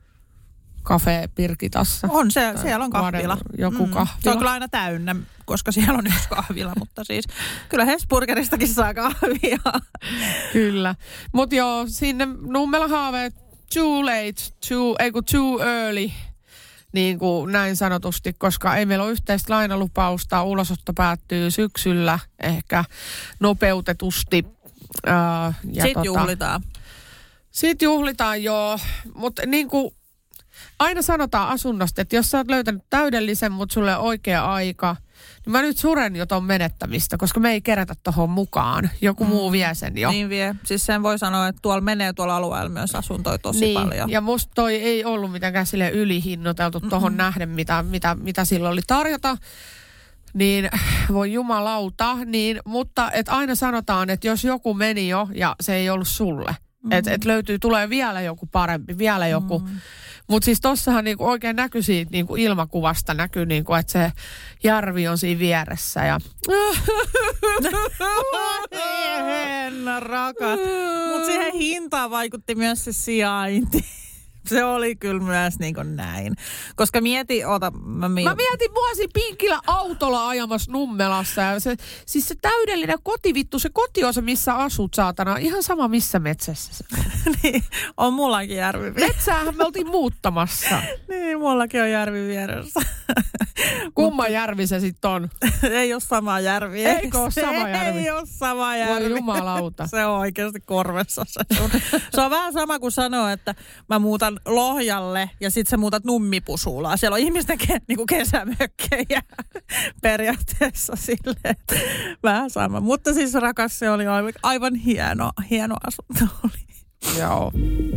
kafe Pirkitassa. On, se, siellä on kahvila. Joku mm. kahvila. Se on kyllä aina täynnä, koska siellä on yksi kahvila, mutta siis kyllä Hesburgeristakin saa kahvia. Kyllä, mutta joo, sinne Nummela haaveet too late, too, ei kun too early. Niin kuin näin sanotusti, koska ei meillä ole yhteistä lainalupausta. Ulosotto päättyy syksyllä ehkä nopeutetusti. Ää, Sitten tota, juhlitaan. Sitten juhlitaan, joo. Mutta niin kuin aina sanotaan asunnosta, että jos sä oot löytänyt täydellisen, mutta sulle on oikea aika, niin mä nyt suren jo ton menettämistä, koska me ei kerätä tohon mukaan. Joku mm. muu vie sen jo. Niin vie. Siis sen voi sanoa, että tuolla menee tuolla alueella myös asuntoja tosi niin. paljon. Ja musta toi ei ollut mitenkään silleen ylihinnoiteltu tohon nähden, mitä, mitä, mitä silloin oli tarjota. Niin voi jumalauta. Niin, mutta et aina sanotaan, että jos joku meni jo ja se ei ollut sulle. Mm. Että et löytyy, tulee vielä joku parempi, vielä joku. Mm. Mutta siis tossahan niinku oikein näkyy siitä niinku ilmakuvasta, näkyy niinku, että se järvi on siinä vieressä. Ja Henna rakas. Mutta siihen hintaan vaikutti myös se sijainti. Se oli kyllä myös niin kuin näin. Koska mieti, ota, mä, mi- mä mietin vuosi pinkillä autolla ajamassa Nummelassa. Ja se, siis se täydellinen kotivittu, se kotiosa, missä asut, saatana. Ihan sama missä metsässä se on. Niin, on mullakin järvi. Metsäähän me oltiin muuttamassa. Niin, mullakin on järvi vieressä. Kumma järvi se sitten on? Ei ole sama järvi. Eikö ole sama järvi? Ei ole sama järvi. Voi jumalauta. Se on oikeasti korvessa se sun. Se on vähän sama kuin sanoo, että mä muutan Lohjalle ja sit sä muutat Nummipusulaan. Siellä on ihmisten ke, niinku kesämökkejä periaatteessa silleen. Vähän sama. Mutta siis rakas, se oli aivan, aivan hieno, hieno asunto oli. Joo.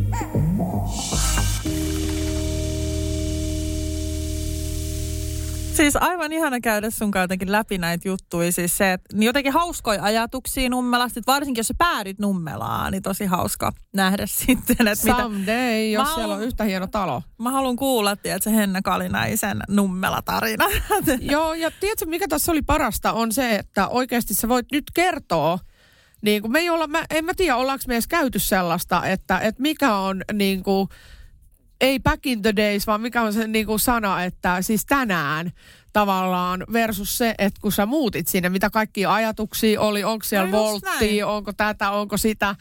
Siis aivan ihana käydä sun jotenkin läpi näitä juttuja. Siis se, että jotenkin hauskoja ajatuksia Nummelasta. Varsinkin jos sä päädyt Nummelaan, niin tosi hauska nähdä sitten. Että someday, mitä... jos mä siellä on yhtä hieno talo. Mä haluan kuulla, tiedätkö, Henna Kalinaisen Nummela-tarina. Joo, ja tiedätkö, mikä tässä oli parasta, on se, että oikeasti sä voit nyt kertoa, niin kuin me ei olla, mä, en mä tiedä, ollaanko me edes käyty sellaista, että, että mikä on niin kuin, ei back in the days, vaan mikä on se niin kuin sana, että siis tänään tavallaan versus se, että kun sä muutit sinne, mitä kaikkia ajatuksia oli, onko siellä no volttia, onko tätä, onko sitä,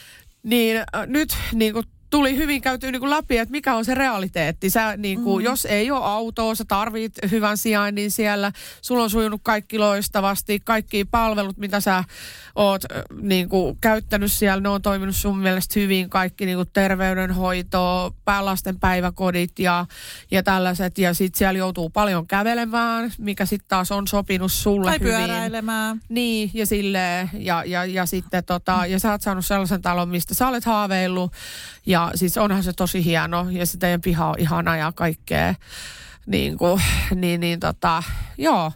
niin äh, nyt niin kuin tuli hyvin käytyä niin kuin läpi, että mikä on se realiteetti. Sä, niin kuin, mm. Jos ei ole autoa, sä tarvit hyvän sijainnin siellä. Sulla on sujunut kaikki loistavasti. Kaikki palvelut, mitä sä oot niin kuin, käyttänyt siellä, ne on toiminut sun mielestä hyvin. Kaikki niin kuin terveydenhoitoa, lasten päiväkodit ja, ja tällaiset. Ja sit siellä joutuu paljon kävelemään, mikä sitten taas on sopinut sulle tai hyvin. Tai pyöräilemään. Niin, ja silleen. Ja, ja, ja sitten tota, ja sä oot saanut sellaisen talon, mistä sä olet haaveillut. Ja siis onhan se tosi hieno ja se teidän piha on ihana ja kaikkea. Niin kuin, niin, niin tota, joo.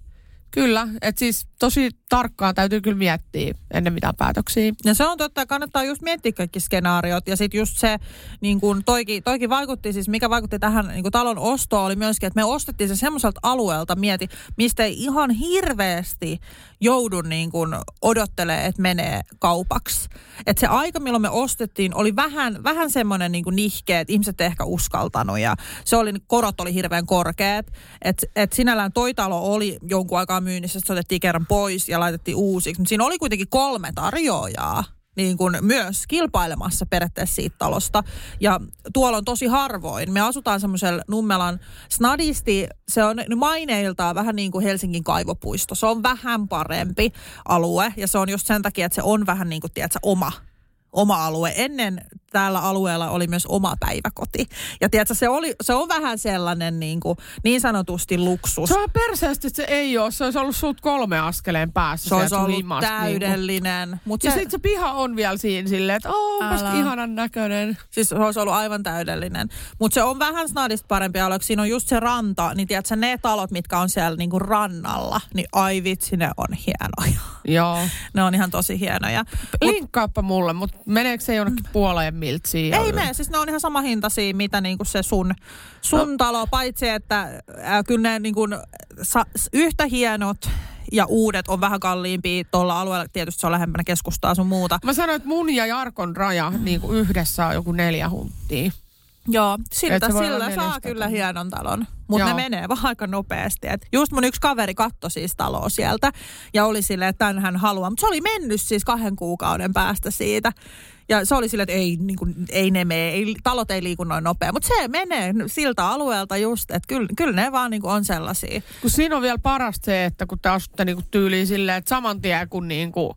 Kyllä, että siis tosi tarkkaan täytyy kyllä miettiä ennen mitään päätöksiä. Ja se on totta, kannattaa just miettiä kaikki skenaariot. Ja sitten just se, niin kuin toikin, toikin vaikutti, siis mikä vaikutti tähän niin kuin talon ostoon, oli myöskin, että me ostettiin se semmoiselta alueelta, mieti, mistä ei ihan hirveästi joudu niin kuin odottelemaan, että menee kaupaksi. Että se aika, milloin me ostettiin, oli vähän, vähän semmoinen niin kuin nihkeä, että ihmiset ei ehkä uskaltanut. Ja se oli, korot oli hirveän korkeat. Että et sinällään toi talo oli jonkun aikaa myynnissä, se otettiin kerran pois ja laitettiin uusiksi. Mutta siinä oli kuitenkin kolme tarjoajaa niin kuin myös kilpailemassa periaatteessa siitä talosta. Ja tuolla on tosi harvoin. Me asutaan semmoisella Nummelan snadisti. Se on maineiltaan vähän niin kuin Helsingin kaivopuisto. Se on vähän parempi alue ja se on just sen takia, että se on vähän niin kuin, tiedätkö, oma. Oma alue. Ennen täällä alueella oli myös oma päiväkoti. Ja tiedätkö, se, oli, se on vähän sellainen niin, kuin, niin sanotusti luksus. Se on perseesti, että se ei ole. Se olisi ollut sut kolme askeleen päässä. Se olisi ollut himasta, täydellinen. Niin ja sitten se piha on vielä siinä silleen, että oh, onpas ihanan näköinen. Siis se olisi ollut aivan täydellinen. Mutta se on vähän snadista parempi alue. Siinä on just se ranta, niin tiedätkö, ne talot, mitkä on siellä niin kuin rannalla, niin ai vitsi, ne on hienoja. Joo. Ne on ihan tosi hienoja. Linkkaappa mulle, mutta meneekö se jonnekin Puoleen miltsiin? Ei mene, siis ne on ihan sama hintaisia, mitä niinku se sun, sun no. talo, paitsi että äh, kyllä ne niinku, sa, yhtä hienot ja uudet on vähän kalliimpia tuolla alueella. Tietysti se on lähempänä keskustaa sun muuta. Mä sanoin, että mun ja Jarkon raja niinku yhdessä on joku neljä hunttia. Joo, siltä sillä saa kyllä hienon talon. Mutta ne menee vaan aika nopeasti. Et just mun yksi kaveri katsoi siis taloa sieltä ja oli silleen, että tämän hän haluaa. Mutta se oli mennyt siis kahden kuukauden päästä siitä. Ja se oli silleen, että ei, niin kuin, ei ne mene, ei, talot ei liiku noin nopea. Mutta se menee siltä alueelta just, että kyllä, kyllä ne vaan niin kuin on sellaisia. Kun siinä on vielä parasta se, että kun te asutte niin kuin tyyliin silleen, että saman tien kun niin kuin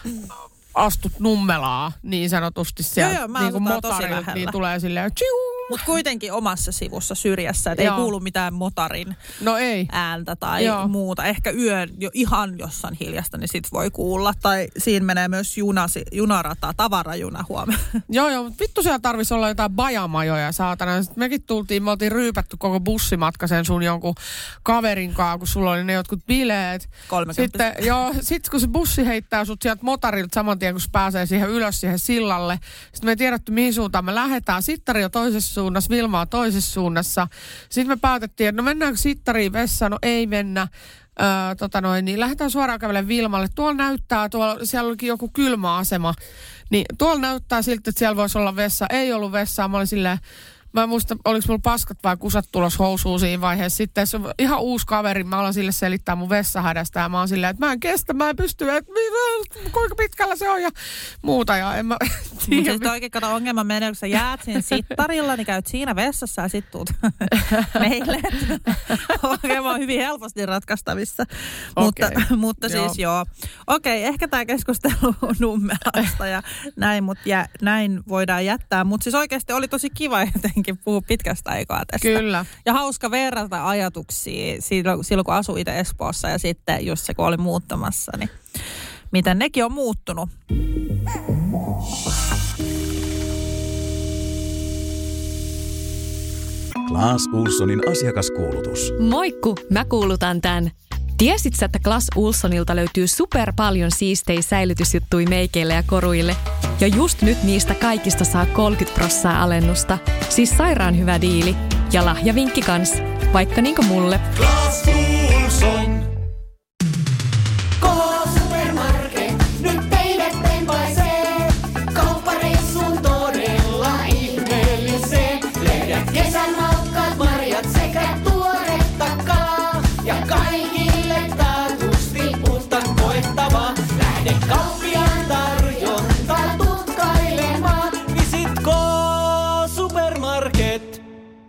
astut Nummelaa niin sanotusti sieltä joo, joo, niin kuin motarilta, niin tulee silleen tjiu. Mutta kuitenkin omassa sivussa syrjässä, että ei kuulu mitään motarin no ei. ääntä tai Joo. muuta. Ehkä yön jo ihan jossain hiljasta, niin sit voi kuulla. Tai siinä menee myös junasi, junarata, tavarajuna huomenna. Joo, joo, mutta vittu siellä tarvitsisi olla jotain bajamajoja, saatana. Sitten mekin tultiin, me oltiin ryypätty koko bussimatka sen sun jonkun kaverin kanssa, kun sulla oli ne jotkut bileet. kolmekymmentä. Sitten, joo, sit kun se bussi heittää sut sieltä motarilta saman tien, kun se pääsee siihen ylös siihen sillalle. Sitten me ei tiedetty, mihin suuntaan me lähdetään. Sittari on toisessa suunnassa, Vilma on toisessa suunnassa. Sitten me päätettiin, että no mennäänkö sittariin vessaan? No ei mennä. Öö, tota noin, niin lähdetään suoraan kävellen Vilmalle. Tuolla näyttää, tuolla, siellä olikin joku kylmäasema. Niin tuolla näyttää siltä, että siellä voisi olla vessa. Ei ollut vessaa. Mä olin silleen, mä en muista, oliko mulla paskat vai kusat tulos housuun siinä vaiheessa. Sitten se on ihan uusi kaveri, mä alan sille selittää mun vessahädästä ja mä oon silleen, että mä en kestä, mä en pysty, että kuinka pitkällä se on ja muuta. Ja en mä Mutta sitten oikein kato ongelma menee, kun sä jäät siinä sittarilla, niin käyt siinä vessassa ja sit tuut meille. Ongelma on hyvin helposti ratkaistavissa. Okay. Mutta, mutta joo. siis joo. Okei, okay, ehkä tämä keskustelu on nummelasta ja näin, mutta jä, näin voidaan jättää. Mutta siis oikeasti oli tosi kiva jotenkin puhua pitkästä aikaa tästä. Kyllä. Ja hauska verrata ajatuksia silloin, silloin kun asui itse Espoossa ja sitten just se, kun oli muuttamassa, niin miten nekin on muuttunut. Claes Ohlsonin asiakaskuulutus. Moikku, mä kuulutan tän. Tiesit sä, että Claes Ohlsonilta löytyy super paljon siistejä säilytysjuttuja meikeille ja koruille? Ja just nyt niistä kaikista saa kolmekymmentä prosenttia alennusta. Siis sairaan hyvä diili. Ja lahjavinkki kans, vaikka niinku mulle. Claes Ohlson. K-Supermarket, nyt teidät tempaisee. Kauppareissuun todella ihmeelliseen. Lehdet, kesämatkat, marjat sekä tuoretta kalaa. Ja kaikille taatusti uutta koettavaa. Lähde kauppiaan tarjontaa tutkailemaan. Visit K-Supermarket.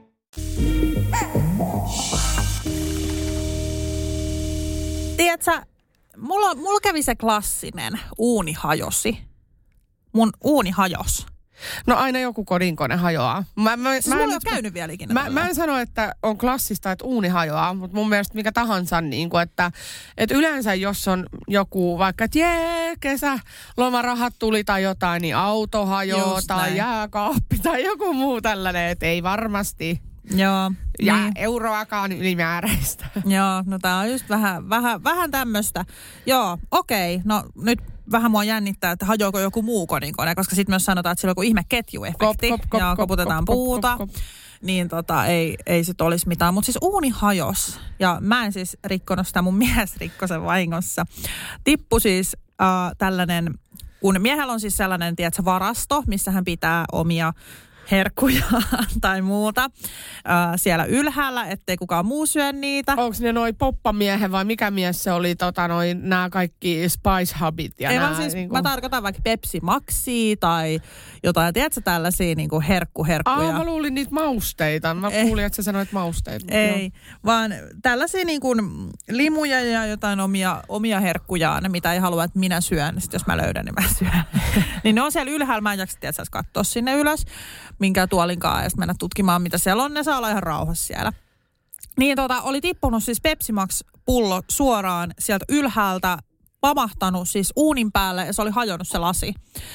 Tiedätkö, mulla, mulla kävi se klassinen uuni hajosi. Mun uuni hajosi. No aina joku kodinkone hajoaa. Mä, mä, siis mä mulla en, ei ole käynyt vielä ikinä. Mä, mä en sano, että on klassista, että uuni hajoaa, mutta mun mielestä mikä tahansa, niin kuin, että, että yleensä jos on joku vaikka, että jee, kesä, lomarahat tuli tai jotain, niin auto hajoaa Just tai näin. jääkaappi tai joku muu tällainen, että ei varmasti. Joo. Ja niin. euroakaan ylimääräistä. Joo, no tää on just vähän, vähän, vähän tämmöistä. Joo, okei, no nyt vähän mua jännittää, että hajoako joku muu kodinkone, koska sitten myös sanotaan, että sillä on joku ihme ketjuefekti Kop, kop, kop, ja kop, koputetaan kop, puuta, kop, kop. niin tota ei, ei sit olisi mitään. Mutta siis uuni hajos ja mä en siis rikkonut sitä, mun mies rikkoi sen vahingossa. Tippu siis äh, tällainen, kun miehellä on siis sellainen, tiedätkö, varasto, missä hän pitää omia herkkuja tai muuta äh, siellä ylhäällä, ettei kukaan muu syö niitä. Onko ne noi poppamiehen vai mikä mies se oli, tota, noi, nämä kaikki Spice Hubit ja Ei nää, vaan siis, niin kuin... mä tarkoitan vaikka Pepsi Maxia tai jotain, tiedätkö tällaisia niin kuin herkkuherkkuja. Aa, mä luulin niitä mausteita. Mä Ei. kuulin, että sä sanoit mausteita. Ei, Joo. vaan tällaisia niin kuin limuja ja jotain omia, omia herkkujaan, mitä ei halua, että minä syön. Sitten jos mä löydän, niin mä syön. Niin ne on siellä ylhäällä. Mä en jaksa tiedä, katsoa sinne ylös, minkä tuolinkaan, ja sitten mennä tutkimaan, mitä siellä on. Ne saa olla ihan rauhassa siellä. Niin tota, oli tippunut siis Pepsi Max-pullo suoraan sieltä ylhäältä, pamahtanut siis uunin päälle, ja se oli hajonnut se lasi.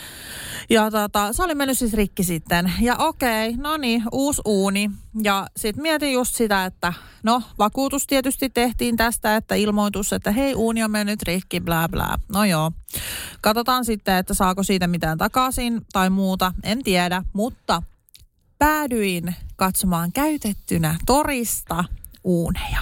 Ja tota, se oli mennyt siis rikki sitten. Ja okei, no niin, uusi uuni. Ja sitten mietin just sitä, että no, vakuutus tietysti tehtiin tästä, että ilmoitus, että hei, uuni on mennyt rikki, bla bla. No joo. Katsotaan sitten, että saako siitä mitään takaisin tai muuta. En tiedä, mutta päädyin katsomaan käytettynä torista uuneja.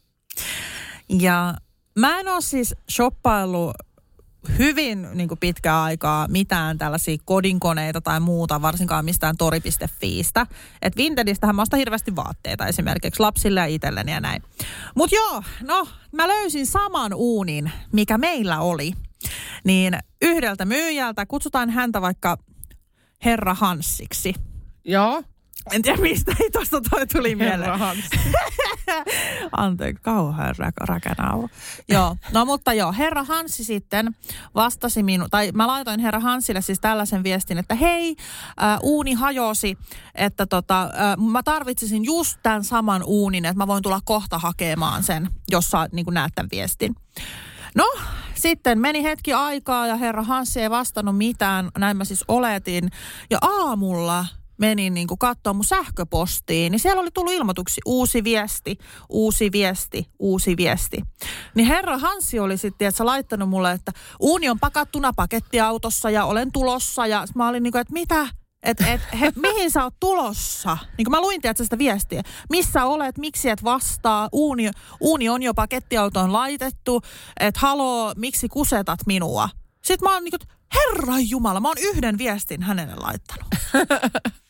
Ja mä en ole siis shoppaillut hyvin niin kuin pitkää aikaa mitään tällaisia kodinkoneita tai muuta, varsinkaan mistään tori piste fiistä. Että Vintedistähän mä ostan hirveästi vaatteita esimerkiksi lapsille ja itselleni ja näin. Mut joo, no mä löysin saman uunin, mikä meillä oli. Niin yhdeltä myyjältä, kutsutaan häntä vaikka Herra Hanssiksi. Joo. En tiedä, mistä ei tuosta toi tuli mieleen. Herra Hanssi. Anteeksi, kauhean rak- rakenauva. Joo, no mutta joo, Herra Hanssi sitten vastasi minun, tai mä laitoin Herra Hanssille siis tällaisen viestin, että hei, äh, uuni hajosi, että tota, äh, mä tarvitsisin just tämän saman uunin, että mä voin tulla kohta hakemaan sen, jos sä niin kuin näet tämän viestin. No, sitten meni hetki aikaa ja Herra Hanssi ei vastannut mitään, näin mä siis oletin, ja aamulla menin niin kuin katsoa mun sähköpostiin, niin siellä oli tullut ilmoituksi uusi viesti, uusi viesti, uusi viesti. Niin Herra Hanssi oli sitten, että laittanut mulle, että uuni on pakattuna pakettiautossa ja olen tulossa. Ja mä olin niin kuin, että mitä? Että et, he, mihin sä oot tulossa? Niin kuin mä luin tiedätkö sitä viestiä. Missä olet, miksi et vastaa? Uuni, uuni on jo pakettiautoon laitettu. Että haloo, miksi kusetat minua? Sitten mä oon niin kuin, Herran Jumala, mä oon yhden viestin hänelle laittanut.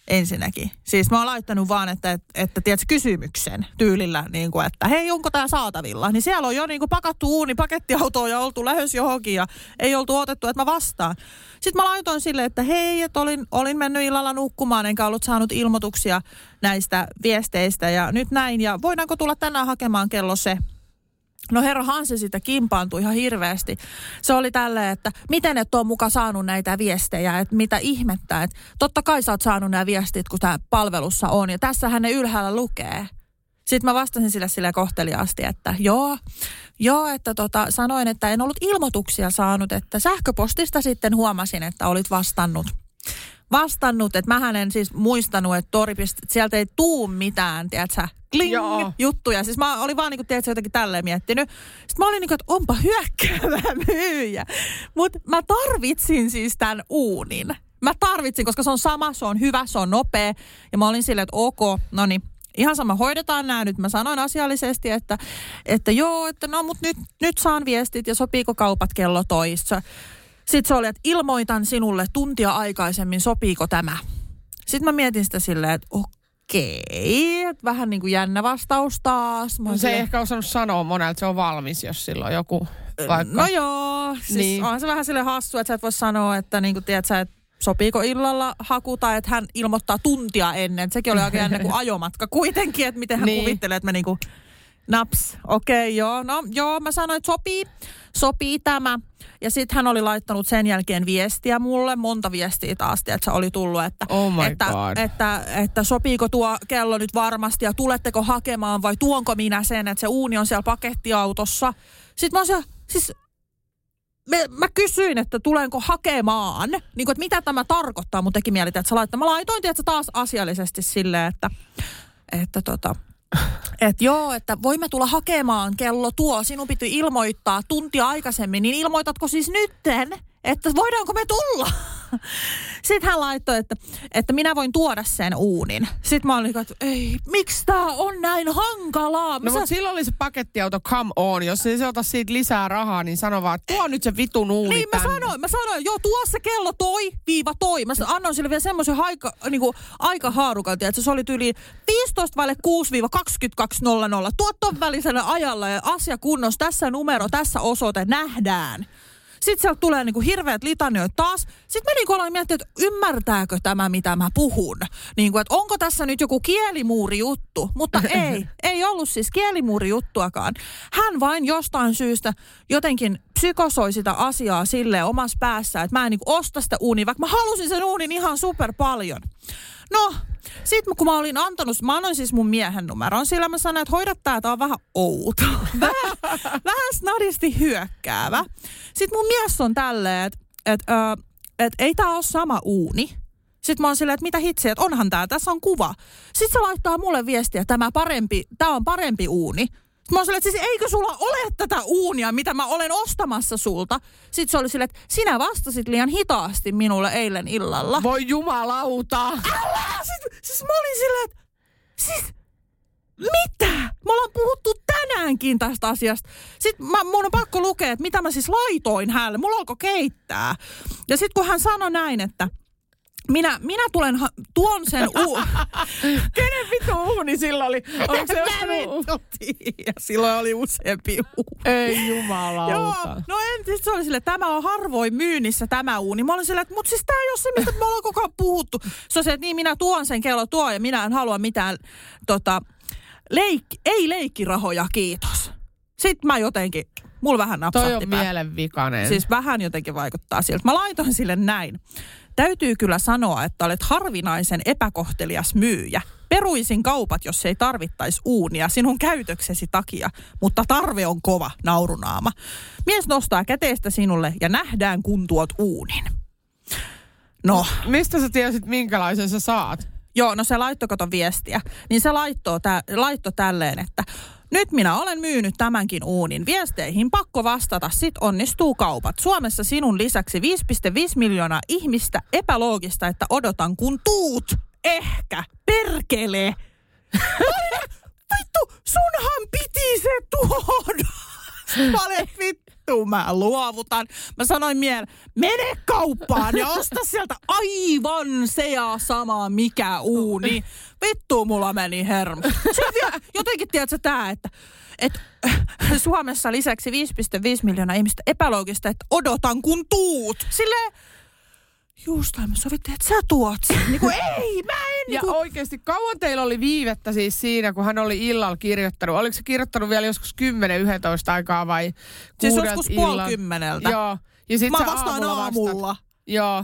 ensinnäkin. Siis mä oon laittanut vaan, että, että, että tiedätkö, kysymyksen tyylillä, niin kuin, että hei, onko tää saatavilla? Niin siellä on jo niin kuin pakattu uuni pakettiautoon ja oltu lähes johonkin ja ei oltu otettu, että mä vastaan. Sitten mä laitoin sille, että hei, että olin, olin mennyt illalla nukkumaan, enkä ollut saanut ilmoituksia näistä viesteistä ja nyt näin. Ja voidaanko tulla tänään hakemaan kello se? No herra Hansi sitä kimpaantui ihan hirveästi. Se oli tälleen, että miten et ole muka saanut näitä viestejä, että mitä ihmettä. Että totta kai sä oot saanut nämä viestit, kun tämä palvelussa on. Ja tässähän ne ylhäällä lukee. Sitten mä vastasin sille sille kohteliaasti, että joo, joo, että tota, sanoin, että en ollut ilmoituksia saanut, että sähköpostista sitten huomasin, että olit vastannut. Vastannut, että mähän en siis muistanut, että toripist, että sieltä ei tuu mitään, tiedätkö, kling, Joo. juttuja. Siis mä olin vaan niin kuin, tiedätkö, jotenkin tälleen miettinyt. Sitten mä olin niin kuin, että onpa hyökkäävä myyjä. Mutta mä tarvitsin siis tämän uunin. Mä tarvitsin, koska se on sama, se on hyvä, se on nopea. Ja mä olin silleen, että ok, no niin, ihan sama, hoidetaan nämä nyt. Mä sanoin asiallisesti, että, että joo, että no mut nyt, nyt saan viestit ja sopiiko kaupat kello toissa. Sitten se oli, että ilmoitan sinulle tuntia aikaisemmin, sopiiko tämä? Sitten mä mietin sitä silleen, että okei, että vähän niin kuin jännä vastaus taas. Mä se silleen, ei ehkä osannut sanoa monelta, että se on valmis, jos silloin joku vaikka. No joo, siis niin. On se vähän silleen hassu, että sä et voi sanoa, että niin kuin tiedät sä, että sopiiko illalla haku tai että hän ilmoittaa tuntia ennen. Sekin oli aika jännä kuin ajomatka kuitenkin, että miten hän niin. kuvittelee, että me niin kuin naps, okei, okay, joo, no joo, mä sanoin, että sopii, sopii tämä. Ja sitten hän oli laittanut sen jälkeen viestiä mulle, monta viestiä taas, että se oli tullut, että, oh my että, God. että, että, että sopiiko tuo kello nyt varmasti ja tuletteko hakemaan vai tuonko minä sen, että se uuni on siellä pakettiautossa. Sitten mä oon siellä, siis me, mä kysyin, että tulenko hakemaan, niin kuin, että mitä tämä tarkoittaa, mun teki mieli, että sä laittaa. Mä laitoin, että taas asiallisesti silleen, että, että tota... Että joo, että voimme tulla hakemaan kello tuo, sinun piti ilmoittaa tuntia aikaisemmin, niin ilmoitatko siis nytten, että voidaanko me tulla? Sitten hän laittoi, että, että minä voin tuoda sen uunin. Sitten mä olin, että ei, miksi tää on näin hankalaa? No sä... mutta silloin oli se pakettiauto come on. Jos ei se ota siitä lisää rahaa, niin sano vaan, että tuo nyt se vitun uuni Niin tänne. mä sanoin, mä sanoin, joo tuo se kello toi, viiva toi. Mä annoin sille vielä semmoisen aika, niin kuin, aikahaarukalta, että se oli yli viisitoista vaille kuusi kaksikymmentäkaksi nolla nolla. Tuo ton välisellä ajalla ja asia kunnossa, tässä numero, tässä osoite, nähdään. Sitten sieltä tulee niinku hirveät litanioit taas. Sitten mä niinku aloin miettiä, että ymmärtääkö tämä, mitä mä puhun. Niinku, että onko tässä nyt joku kielimuuri-juttu. Mutta ei, ei ollut siis kielimuuri-juttuakaan. Hän vain jostain syystä jotenkin psykosoi sitä asiaa silleen omassa päässä, että mä en niinku osta sitä uunia, vaikka mä halusin sen uunin ihan super paljon. No, sitten kun mä olin antanut, mä annoin siis mun miehen numeron, sillä mä sanoin, että hoida tää, tää on vähän outo. Vähän, vähän snadisti hyökkäävä. Sitten mun mies on tälleen, että et, et, et, ei tää ole sama uuni. Sitten mä oon silleen, että mitä hitsiä, että onhan tää, tässä on kuva. Sitten se laittaa mulle viestiä, että tämä parempi, tää on parempi uuni. Sitten mä oon silleen, että siis eikö sulla ole tätä uunia, mitä mä olen ostamassa sulta? Sitten se oli silleen, että sinä vastasit liian hitaasti minulle eilen illalla. Voi jumalauta! Älä! Siis, siis mä olin silleen, että siis mitä? Me ollaan puhuttu tänäänkin tästä asiasta. Sitten mä, mun on pakko lukea, että mitä mä siis laitoin hänelle. Mulla alkoi keittää. Ja sitten kun hän sanoi näin, että Minä, minä tulen, ha- tuon sen uu... Kenen vitu uuni silloin oli? Oliko se ostanut? Ja silloin oli useampi uuni. Ei jumalauta. Joo, no en, se oli silleen, tämä on harvoin myynnissä tämä uuni. Mä olin silleen, että mutta siis tämä ei ole se, mistä me ollaan koko ajan puhuttu. Se on se, että niin minä tuon sen kello tuo ja minä en halua mitään, tota, leik- ei leikkirahoja, kiitos. Sitten mä jotenkin, mulla vähän napsahti toi on pää. mielenvikainen. Siis vähän jotenkin vaikuttaa siltä. Mä laitoin sille näin. Täytyy kyllä sanoa, että olet harvinaisen epäkohtelias myyjä. Peruisin kaupat, jos ei tarvittaisi uunia sinun käytöksesi takia, mutta tarve on kova, naurunaama. Mies nostaa käteistä sinulle ja nähdään, kun tuot uunin. No. Mistä sä tiesit, minkälaisen sä saat? Joo, no se laittoi kato viestiä. Niin se laittoi, tä, laittoi tälleen, että nyt minä olen myynyt tämänkin uunin. Viesteihin pakko vastata, sit onnistuu kaupat. Suomessa sinun lisäksi viisi pilkku viisi miljoonaa ihmistä. Epäloogista, että odotan kun tuut. Ehkä. Perkele. Vittu, sunhan piti se tuoda. Mä olen vittu. vittu mä luovutan. Mä sanoin mieleen, mene kauppaan ja osta sieltä aivan se ja sama mikä uuni. Vittu mulla meni hermo. Se on vielä, jotenkin tiedätkö tää, että et, Suomessa lisäksi viisi pilkku viisi miljoonaa ihmistä epäloogista, että odotan kun tuut. Silleen, just me sovittiin, että sä tuot sen. Niin kuin, ei, mä en. Ja niin oikeasti kauan teillä oli viivettä siis siinä, kun hän oli illalla kirjoittanut. Oliko se kirjoittanut vielä joskus kymmenen yksitoista aikaa vai siis kuudelta joskus illan? puoli kymmeneltä. Joo. Ja sit mä sä vastaan aamulla. aamulla. Joo.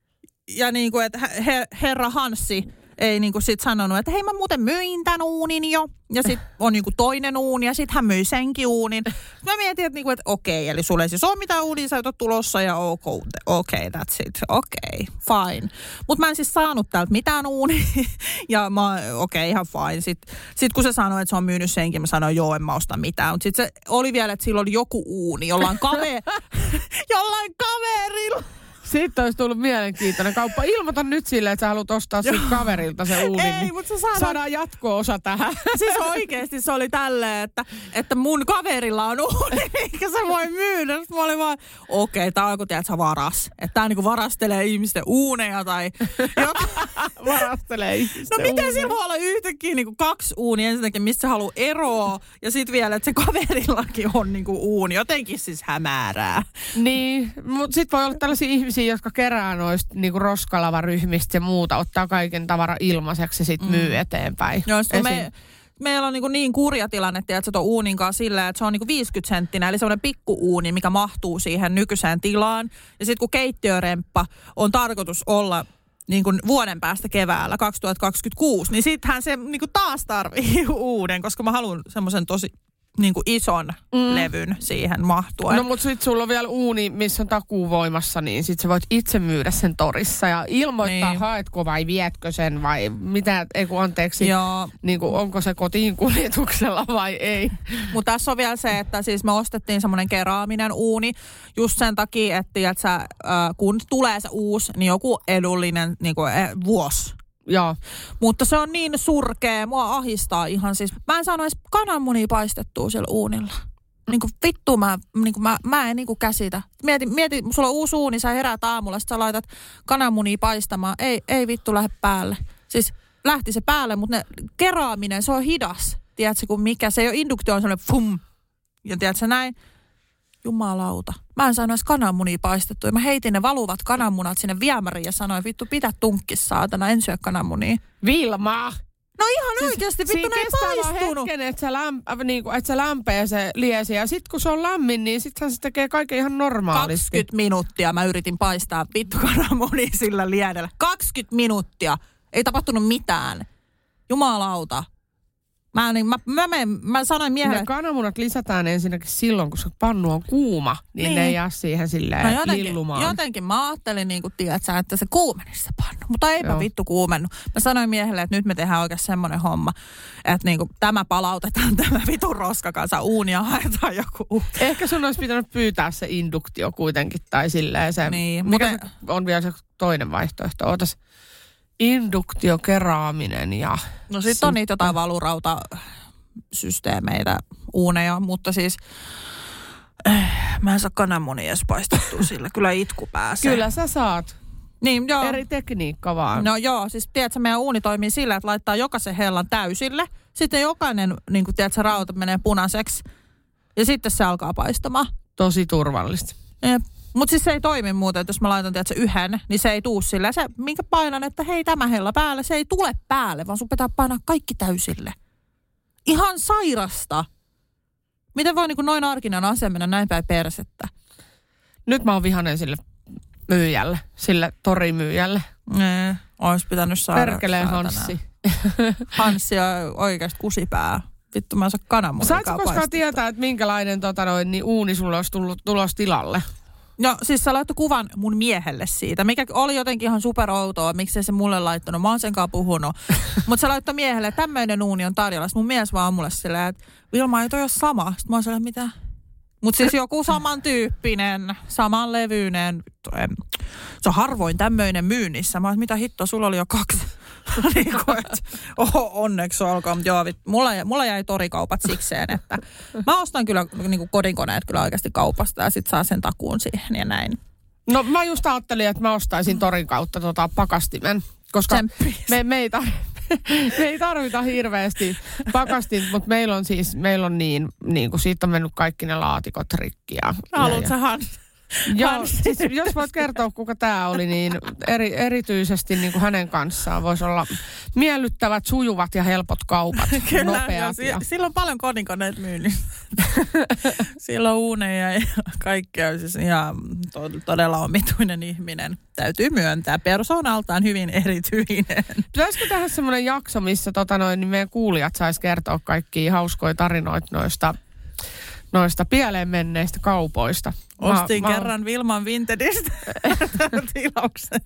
Ja niin kuin, että her, herra Hanssi ei niin kuin sit sanonut, että hei mä muuten myin tän uunin jo. Ja sit on niin kuin toinen uuni ja sit hän myi senkin uunin. Mä mietin, että, niin kuin, että okei, eli sulle ei siis ole mitään uunia, sä et ole tulossa ja okei, okay, that's it. Okei, okay, fine. Mutta mä en siis saanut täältä mitään uunia. Ja mä okei, okay, ihan fine. Sitten sit kun se sanoi, että se on myynyt senkin, mä sanoin, joo, en mä osta mitään. Mutta sitten se oli vielä, että sillä oli joku uuni, jollain, kave, jollain kaverilla. Sitten olisi tullut mielenkiintoinen kauppa. Ilmoita nyt silleen, että sä haluat ostaa siltä kaverilta se uuni. Ei, mutta sä saadaan... saadaan jatko-osa tähän. Siis oikeesti se oli tälleen, että, että mun kaverilla on uuni, eikä se voi myydä. Sitten mä olin vaan, okei, okay, tää on joku, tiedät sä, varas. Että tää niinku varastelee ihmisten uuneja tai jotain. Varastelee ihmisten No miten uuneja. sillä voi olla yhtäkkiä niinku kaksi uunia ensinnäkin, mistä se haluaa eroa. Ja sit vielä, että se kaverillakin on niinku uuni. Jotenkin siis hämärää. Niin, mutta sit voi olla tällaisia ihmisiä, jotka kerää noista niinku roskalavaryhmistä ja muuta, ottaa kaiken tavara ilmaiseksi ja sitten myy mm. eteenpäin. Joo, me, meillä on niin, niin kurja tilanne, että se on uunin kanssa silleen, että se on niin viisikymmentä senttinen, eli semmoinen pikkuuuni, mikä mahtuu siihen nykyiseen tilaan. Ja sitten kun keittiöremppa on tarkoitus olla niin kuin vuoden päästä keväällä kaksituhattakaksikymmentäkuusi, niin sittenhän se niin kuin taas tarvii uuden, koska mä haluan semmoisen tosi niin kuin ison mm. levyn siihen mahtuen. No mutta sit sulla on vielä uuni, missä on takuu voimassa, niin sit sä voit itse myydä sen torissa ja ilmoittaa, niin. haetko vai vietkö sen vai mitä, ei kun anteeksi, niin kuin, onko se kotiin kuljetuksella vai ei. Mutta tässä on vielä se, että siis me ostettiin semmoinen keraaminen uuni just sen takia, että, että sä, äh, kun tulee se uusi, niin joku edullinen niin kuin, eh, vuosi. Joo. Mutta se on niin surkea, mua ahistaa ihan siis. Mä en saanut edes kananmunia paistettua siellä uunilla. Niin kuin vittu mä, niin kuin mä, mä en niin kuin käsitä. Mieti, mieti, sulla on uusi uuni, sä herät aamulla, sit sä laitat kananmunia paistamaan. Ei, ei vittu lähde päälle. Siis lähti se päälle, mutta ne keraaminen, se on hidas. Tiedätkö kun mikä, se ei ole induktio, on sellainen fum. Ja tiedätkö näin? Jumalauta. Mä en saanut edes kananmunia paistettua. Mä heitin ne valuvat kananmunat sinne viemäriin ja sanoin, vittu, pidä tunkkis saatana, en syö kananmunia. Vilma! No ihan siis oikeasti, vittu ne ei paistunut. Hetken, että se, lämp, niin kuin, että se lämpee se liesi ja sit kun se on lämmin, niin sittenhän se tekee kaiken ihan normaalisti. kaksikymmentä minuuttia mä yritin paistaa vittu kananmunia sillä liedellä. kaksikymmentä minuuttia. Ei tapahtunut mitään. Jumalauta. Mä, niin, mä, mä, mä, mä sanoin miehelle... Ne kananmunat lisätään ensinnäkin silloin, kun se pannu on kuuma, niin, niin. ne ei jää siihen silleen no jotenkin, lillumaan. Jotenkin mä ajattelin, niin kuin, tiedätkö, että se kuumenisi se pannu. Mutta eipä Joo. vittu kuumennu. Mä sanoin miehelle, että nyt me tehdään oikein semmoinen homma, että niin kuin, tämä palautetaan, tämä vitun roskakansa uunia, haetaan joku. Ehkä sun olisi pitänyt pyytää se induktio kuitenkin, tai silleen se... Niin, mikä mutta... se on vielä se toinen vaihtoehto? Ootas... Induktio, keraaminen ja... No sit on niitä jotain valurautasysteemeitä, uuneja, mutta siis äh, mä en saa kananmunia edes paistettua sillä. Kyllä itku pääsee. Kyllä sä saat. Niin, joo. Eri tekniikka vaan. No joo, siis tiedätkö, meidän uuni toimii sillä, että laittaa jokaisen hellan täysille. Sitten jokainen, niin kuin tiedätkö, rauta menee punaiseksi. Ja sitten se alkaa paistamaan. Tosi turvallista. Jep. Mutta siis se ei toimi muuten, että jos mä laitan tiedätkö, yhden, niin se ei tuu sillä. Se, minkä painan, että hei tämä hella päälle, se ei tule päälle, vaan sun pitää painaa kaikki täysille. Ihan sairasta. Miten voi niin kuin noin arkinen asia mennä näin päin persettä? Nyt mä oon vihainen sille myyjälle, sille torimyyjälle. Nee, ois pitänyt saada. Perkeleen Hanssi. Hanssi on oikeasti kusipää. Vittu mä en saa kananmunia. Saatko koskaan tietää, että minkälainen tota noin, niin uuni sulle olisi tullut tulos tilalle? No siis sä laittoi kuvan mun miehelle siitä, mikä oli jotenkin ihan superoutoa, miksei se mulle laittanut, mä oon senkaan puhunut. Mutta sä laittoi miehelle, että tämmöinen uuni on tarjolla. Sitten mun mies vaan mulle silleen, että Vilma ei toi ole sama. Sitten mä oon silleen, mitä? Mutta siis joku samantyyppinen, samanlevyinen, se on harvoin tämmöinen myynnissä. Mä oon, mitä hittoa, sulla oli jo kaksi. niin kuin, että, oho, onneksi olkoon. Joo, mulla, mulla jäi torikaupat sikseen, että mä ostan kyllä niin kuin kodinkoneet kyllä oikeasti kaupasta ja sit saa sen takuun siihen ja näin. No mä just ajattelin, että mä ostaisin torin kautta tota pakastimen, koska me, me, ei tar- me ei tarvita hirveästi pakastin, mutta meillä on siis, meillä on niin, niin kuin siitä on mennyt kaikki ne laatikot rikki. Ja, haluut sä Han? Joo, siis jos voit kertoa, kuka tämä oli, niin eri, erityisesti niin kuin hänen kanssaan voisi olla miellyttävät, sujuvat ja helpot kaupat. Kyllä, nopeat. Ja sillä on paljon kodinkoneet myynnissä. Sillä on uuneja ja kaikkea. Siis ihan todella omituinen ihminen. Täytyy myöntää. Persoonaltaan hyvin erityinen. Pitäisikö tehdä semmoinen jakso, missä tota noin, niin meidän kuulijat sais kertoa kaikkia hauskoja tarinoita noista noista pieleen menneistä kaupoista. Ostin mä, kerran mä... Vilman Vintedistä tilauksen.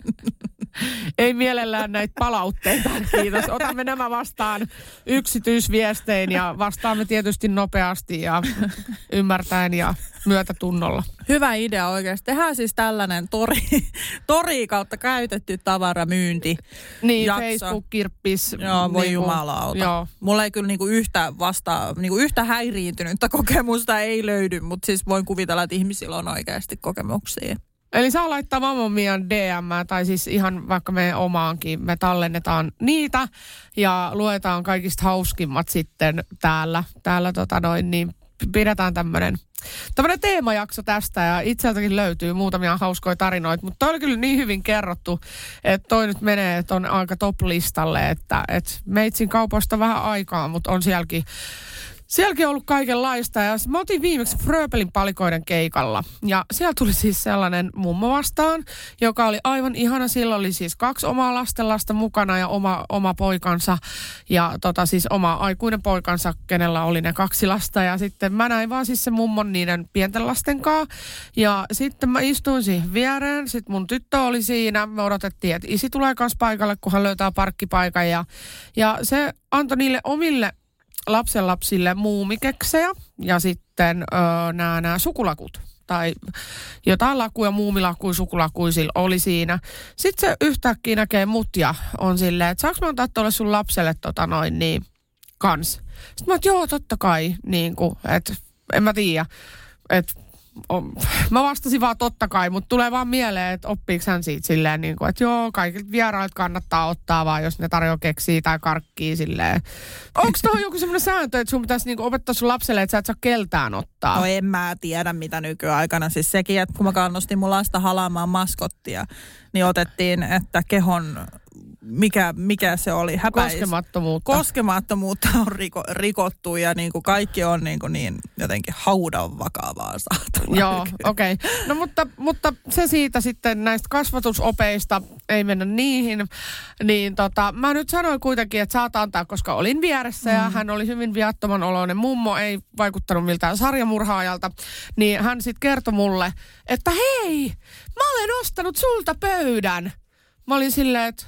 Ei mielellään näitä palautteita, kiitos. Otamme nämä vastaan yksityisviestein ja vastaamme tietysti nopeasti ja ymmärtäen ja myötätunnolla. Hyvä idea oikeasti. Tehdään siis tällainen tori, tori kautta käytetty tavaramyynti. Niin, jakso. Facebook-kirppis. Joo, voi niin jumalauta. Joo. Mulla ei kyllä niinku yhtä, vasta, niinku yhtä häiriintynyttä kokemusta ei löydy, mutta siis voin kuvitella, että ihmisillä on oikeasti kokemuksia. Eli saa laittaa Mamma Mian D M, tai siis ihan vaikka meidän omaankin. Me tallennetaan niitä ja luetaan kaikista hauskimmat sitten täällä. Täällä tota noin, niin pidetään tämmöinen tämmöinen teemajakso tästä ja itseltäkin löytyy muutamia hauskoja tarinoita, mutta toi oli kyllä niin hyvin kerrottu, että toi nyt menee ton aika top-listalle, että, että meitsin kaupoista vähän aikaa, mutta on sielläkin Sielläkin on ollut kaikenlaista ja mä otin viimeksi Fröbelin palikoiden keikalla ja siellä tuli siis sellainen mummo vastaan, joka oli aivan ihana. Sillä oli siis kaksi omaa lastenlasta mukana ja oma, oma poikansa ja tota siis oma aikuinen poikansa, kenellä oli ne kaksi lasta. Ja sitten mä näin vaan siis se mummon niiden pienten lasten kanssa ja sitten mä istuin siihen viereen. Sitten mun tyttö oli siinä. Me odotettiin, että isi tulee kanssa paikalle, kun hän löytää parkkipaikan ja, ja se antoi niille omille lapsenlapsille muumikeksejä ja sitten öö, nämä, nämä sukulakut tai jotain lakuja, muumilakuja, sukulakuisilla oli siinä. Sitten se yhtäkkiä näkee mut ja on silleen, että saanko mä antaa tuolle sun lapselle tota noin niin kans. Sitten mä oon, joo totta kai, niin kuin, että en mä tiedä, että on, mä vastasin vaan totta kai, mutta tulee vaan mieleen, että oppiiko hän siitä silleen, niin kuin, että joo, kaikilta vierailta kannattaa ottaa vaan, jos ne tarjoaa keksiä tai karkkia silleen. Onko tuohon joku semmoinen sääntö, että sun pitäisi niin kuin opettaa sun lapselle, että sä et saa keltään ottaa? No en mä tiedä, mitä nykyaikana. Siis sekin, että kun mä kannustin mun lasta halaamaan maskottia, niin otettiin, että kehon mikä, mikä se oli, häpäis. Koskemattomuutta. Koskemattomuutta on riko, rikottu ja niin kuin kaikki on niin, kuin niin jotenkin haudan vakavaa saatavaa. Joo, okei. Okay. No mutta, mutta se siitä sitten näistä kasvatusopeista, ei mennä niihin, niin tota, mä nyt sanoin kuitenkin, että saat antaa, koska olin vieressä ja mm. hän oli hyvin viattoman oloinen. Mummo ei vaikuttanut miltään sarjamurhaajalta, niin hän sitten kertoi mulle, että hei, mä olen ostanut sulta pöydän. Mä olin silleen, että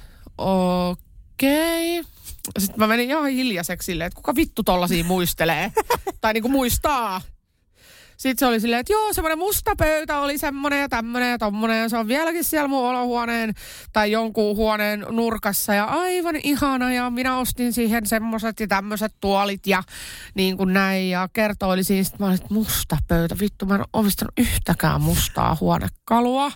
okei. Okay. Sitten mä menin ihan hiljaiseksi silleen, että kuka vittu tollasia muistelee. tai niinku muistaa. Sitten se oli silleen, että joo, semmoinen musta pöytä oli semmoinen ja tämmöinen ja tommonen. Ja se on vieläkin siellä mun olohuoneen tai jonkun huoneen nurkassa. Ja aivan ihana ja minä ostin siihen semmoiset ja tämmöiset tuolit ja niin kuin näin. Ja kertoili siinä, että mä olin, että musta pöytä. Vittu, mä en omistanut yhtäkään mustaa huonekalua.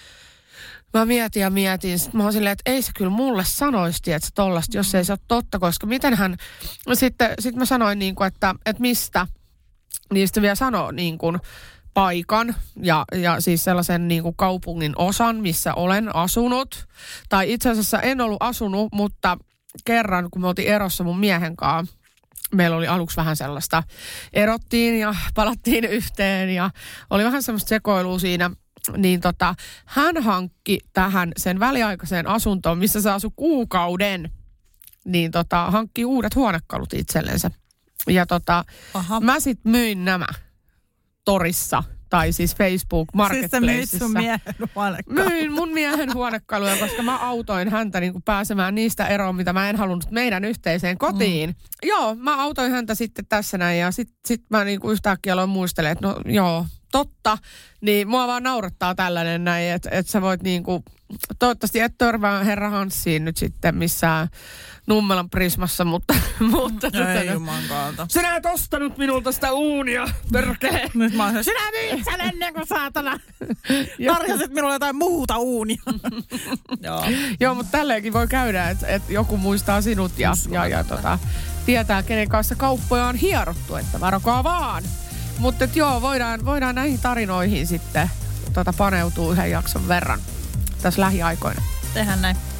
Mä mietin ja mietin. Sitten mä oon silleen, että ei se kyllä mulle sanoisi, että se tollasta, jos ei se ole totta. Koska miten hän... Sitten sit mä sanoin, niin kuin, että, että mistä... Niin sitten vielä sanoo niin kuin paikan ja, ja siis sellaisen niin kuin kaupungin osan, missä olen asunut. Tai itse asiassa en ollut asunut, mutta kerran kun me oltiin erossa mun miehen kanssa, meillä oli aluksi vähän sellaista, erottiin ja palattiin yhteen ja oli vähän semmoista sekoilua siinä. Niin tota, hän hankki tähän sen väliaikaiseen asuntoon, missä se asui kuukauden, niin tota, hankki uudet huonekalut itsellensä. Ja tota, Aha. mä sit myin nämä torissa tai siis Facebook Marketplaceissa. Siis sä myit sun miehen huonekaluja. Myin mun miehen huonekaluja, koska mä autoin häntä niin kuin pääsemään niistä eroon, mitä mä en halunnut meidän yhteiseen kotiin. Mm. Joo, mä autoin häntä sitten tässä näin ja sit, sit mä niin kuin yhtäkkiä aloin muistelemaan, että no joo, totta. Niin mua vaan naurattaa tällainen näin, että et sä voit niinku, toivottavasti et törmää herra Hanssiin nyt sitten missään Nummelan Prismassa, mutta... mutta ei juman kautta. Sinä et ostanut minulta sitä uunia, perkele. Nyt mä oon, sinä myit sen ennen kuin saatana tarjosit minulle jotain muuta uunia. Joo. Joo, mutta tälleenkin voi käydä, että et joku muistaa sinut ja, ja, ja tota, tietää, kenen kanssa kauppoja on hierottu, että varokaa vaan. Mutta joo, voidaan, voidaan näihin tarinoihin sitten tota, paneutua yhden jakson verran tässä lähiaikoina. Tehdään näin.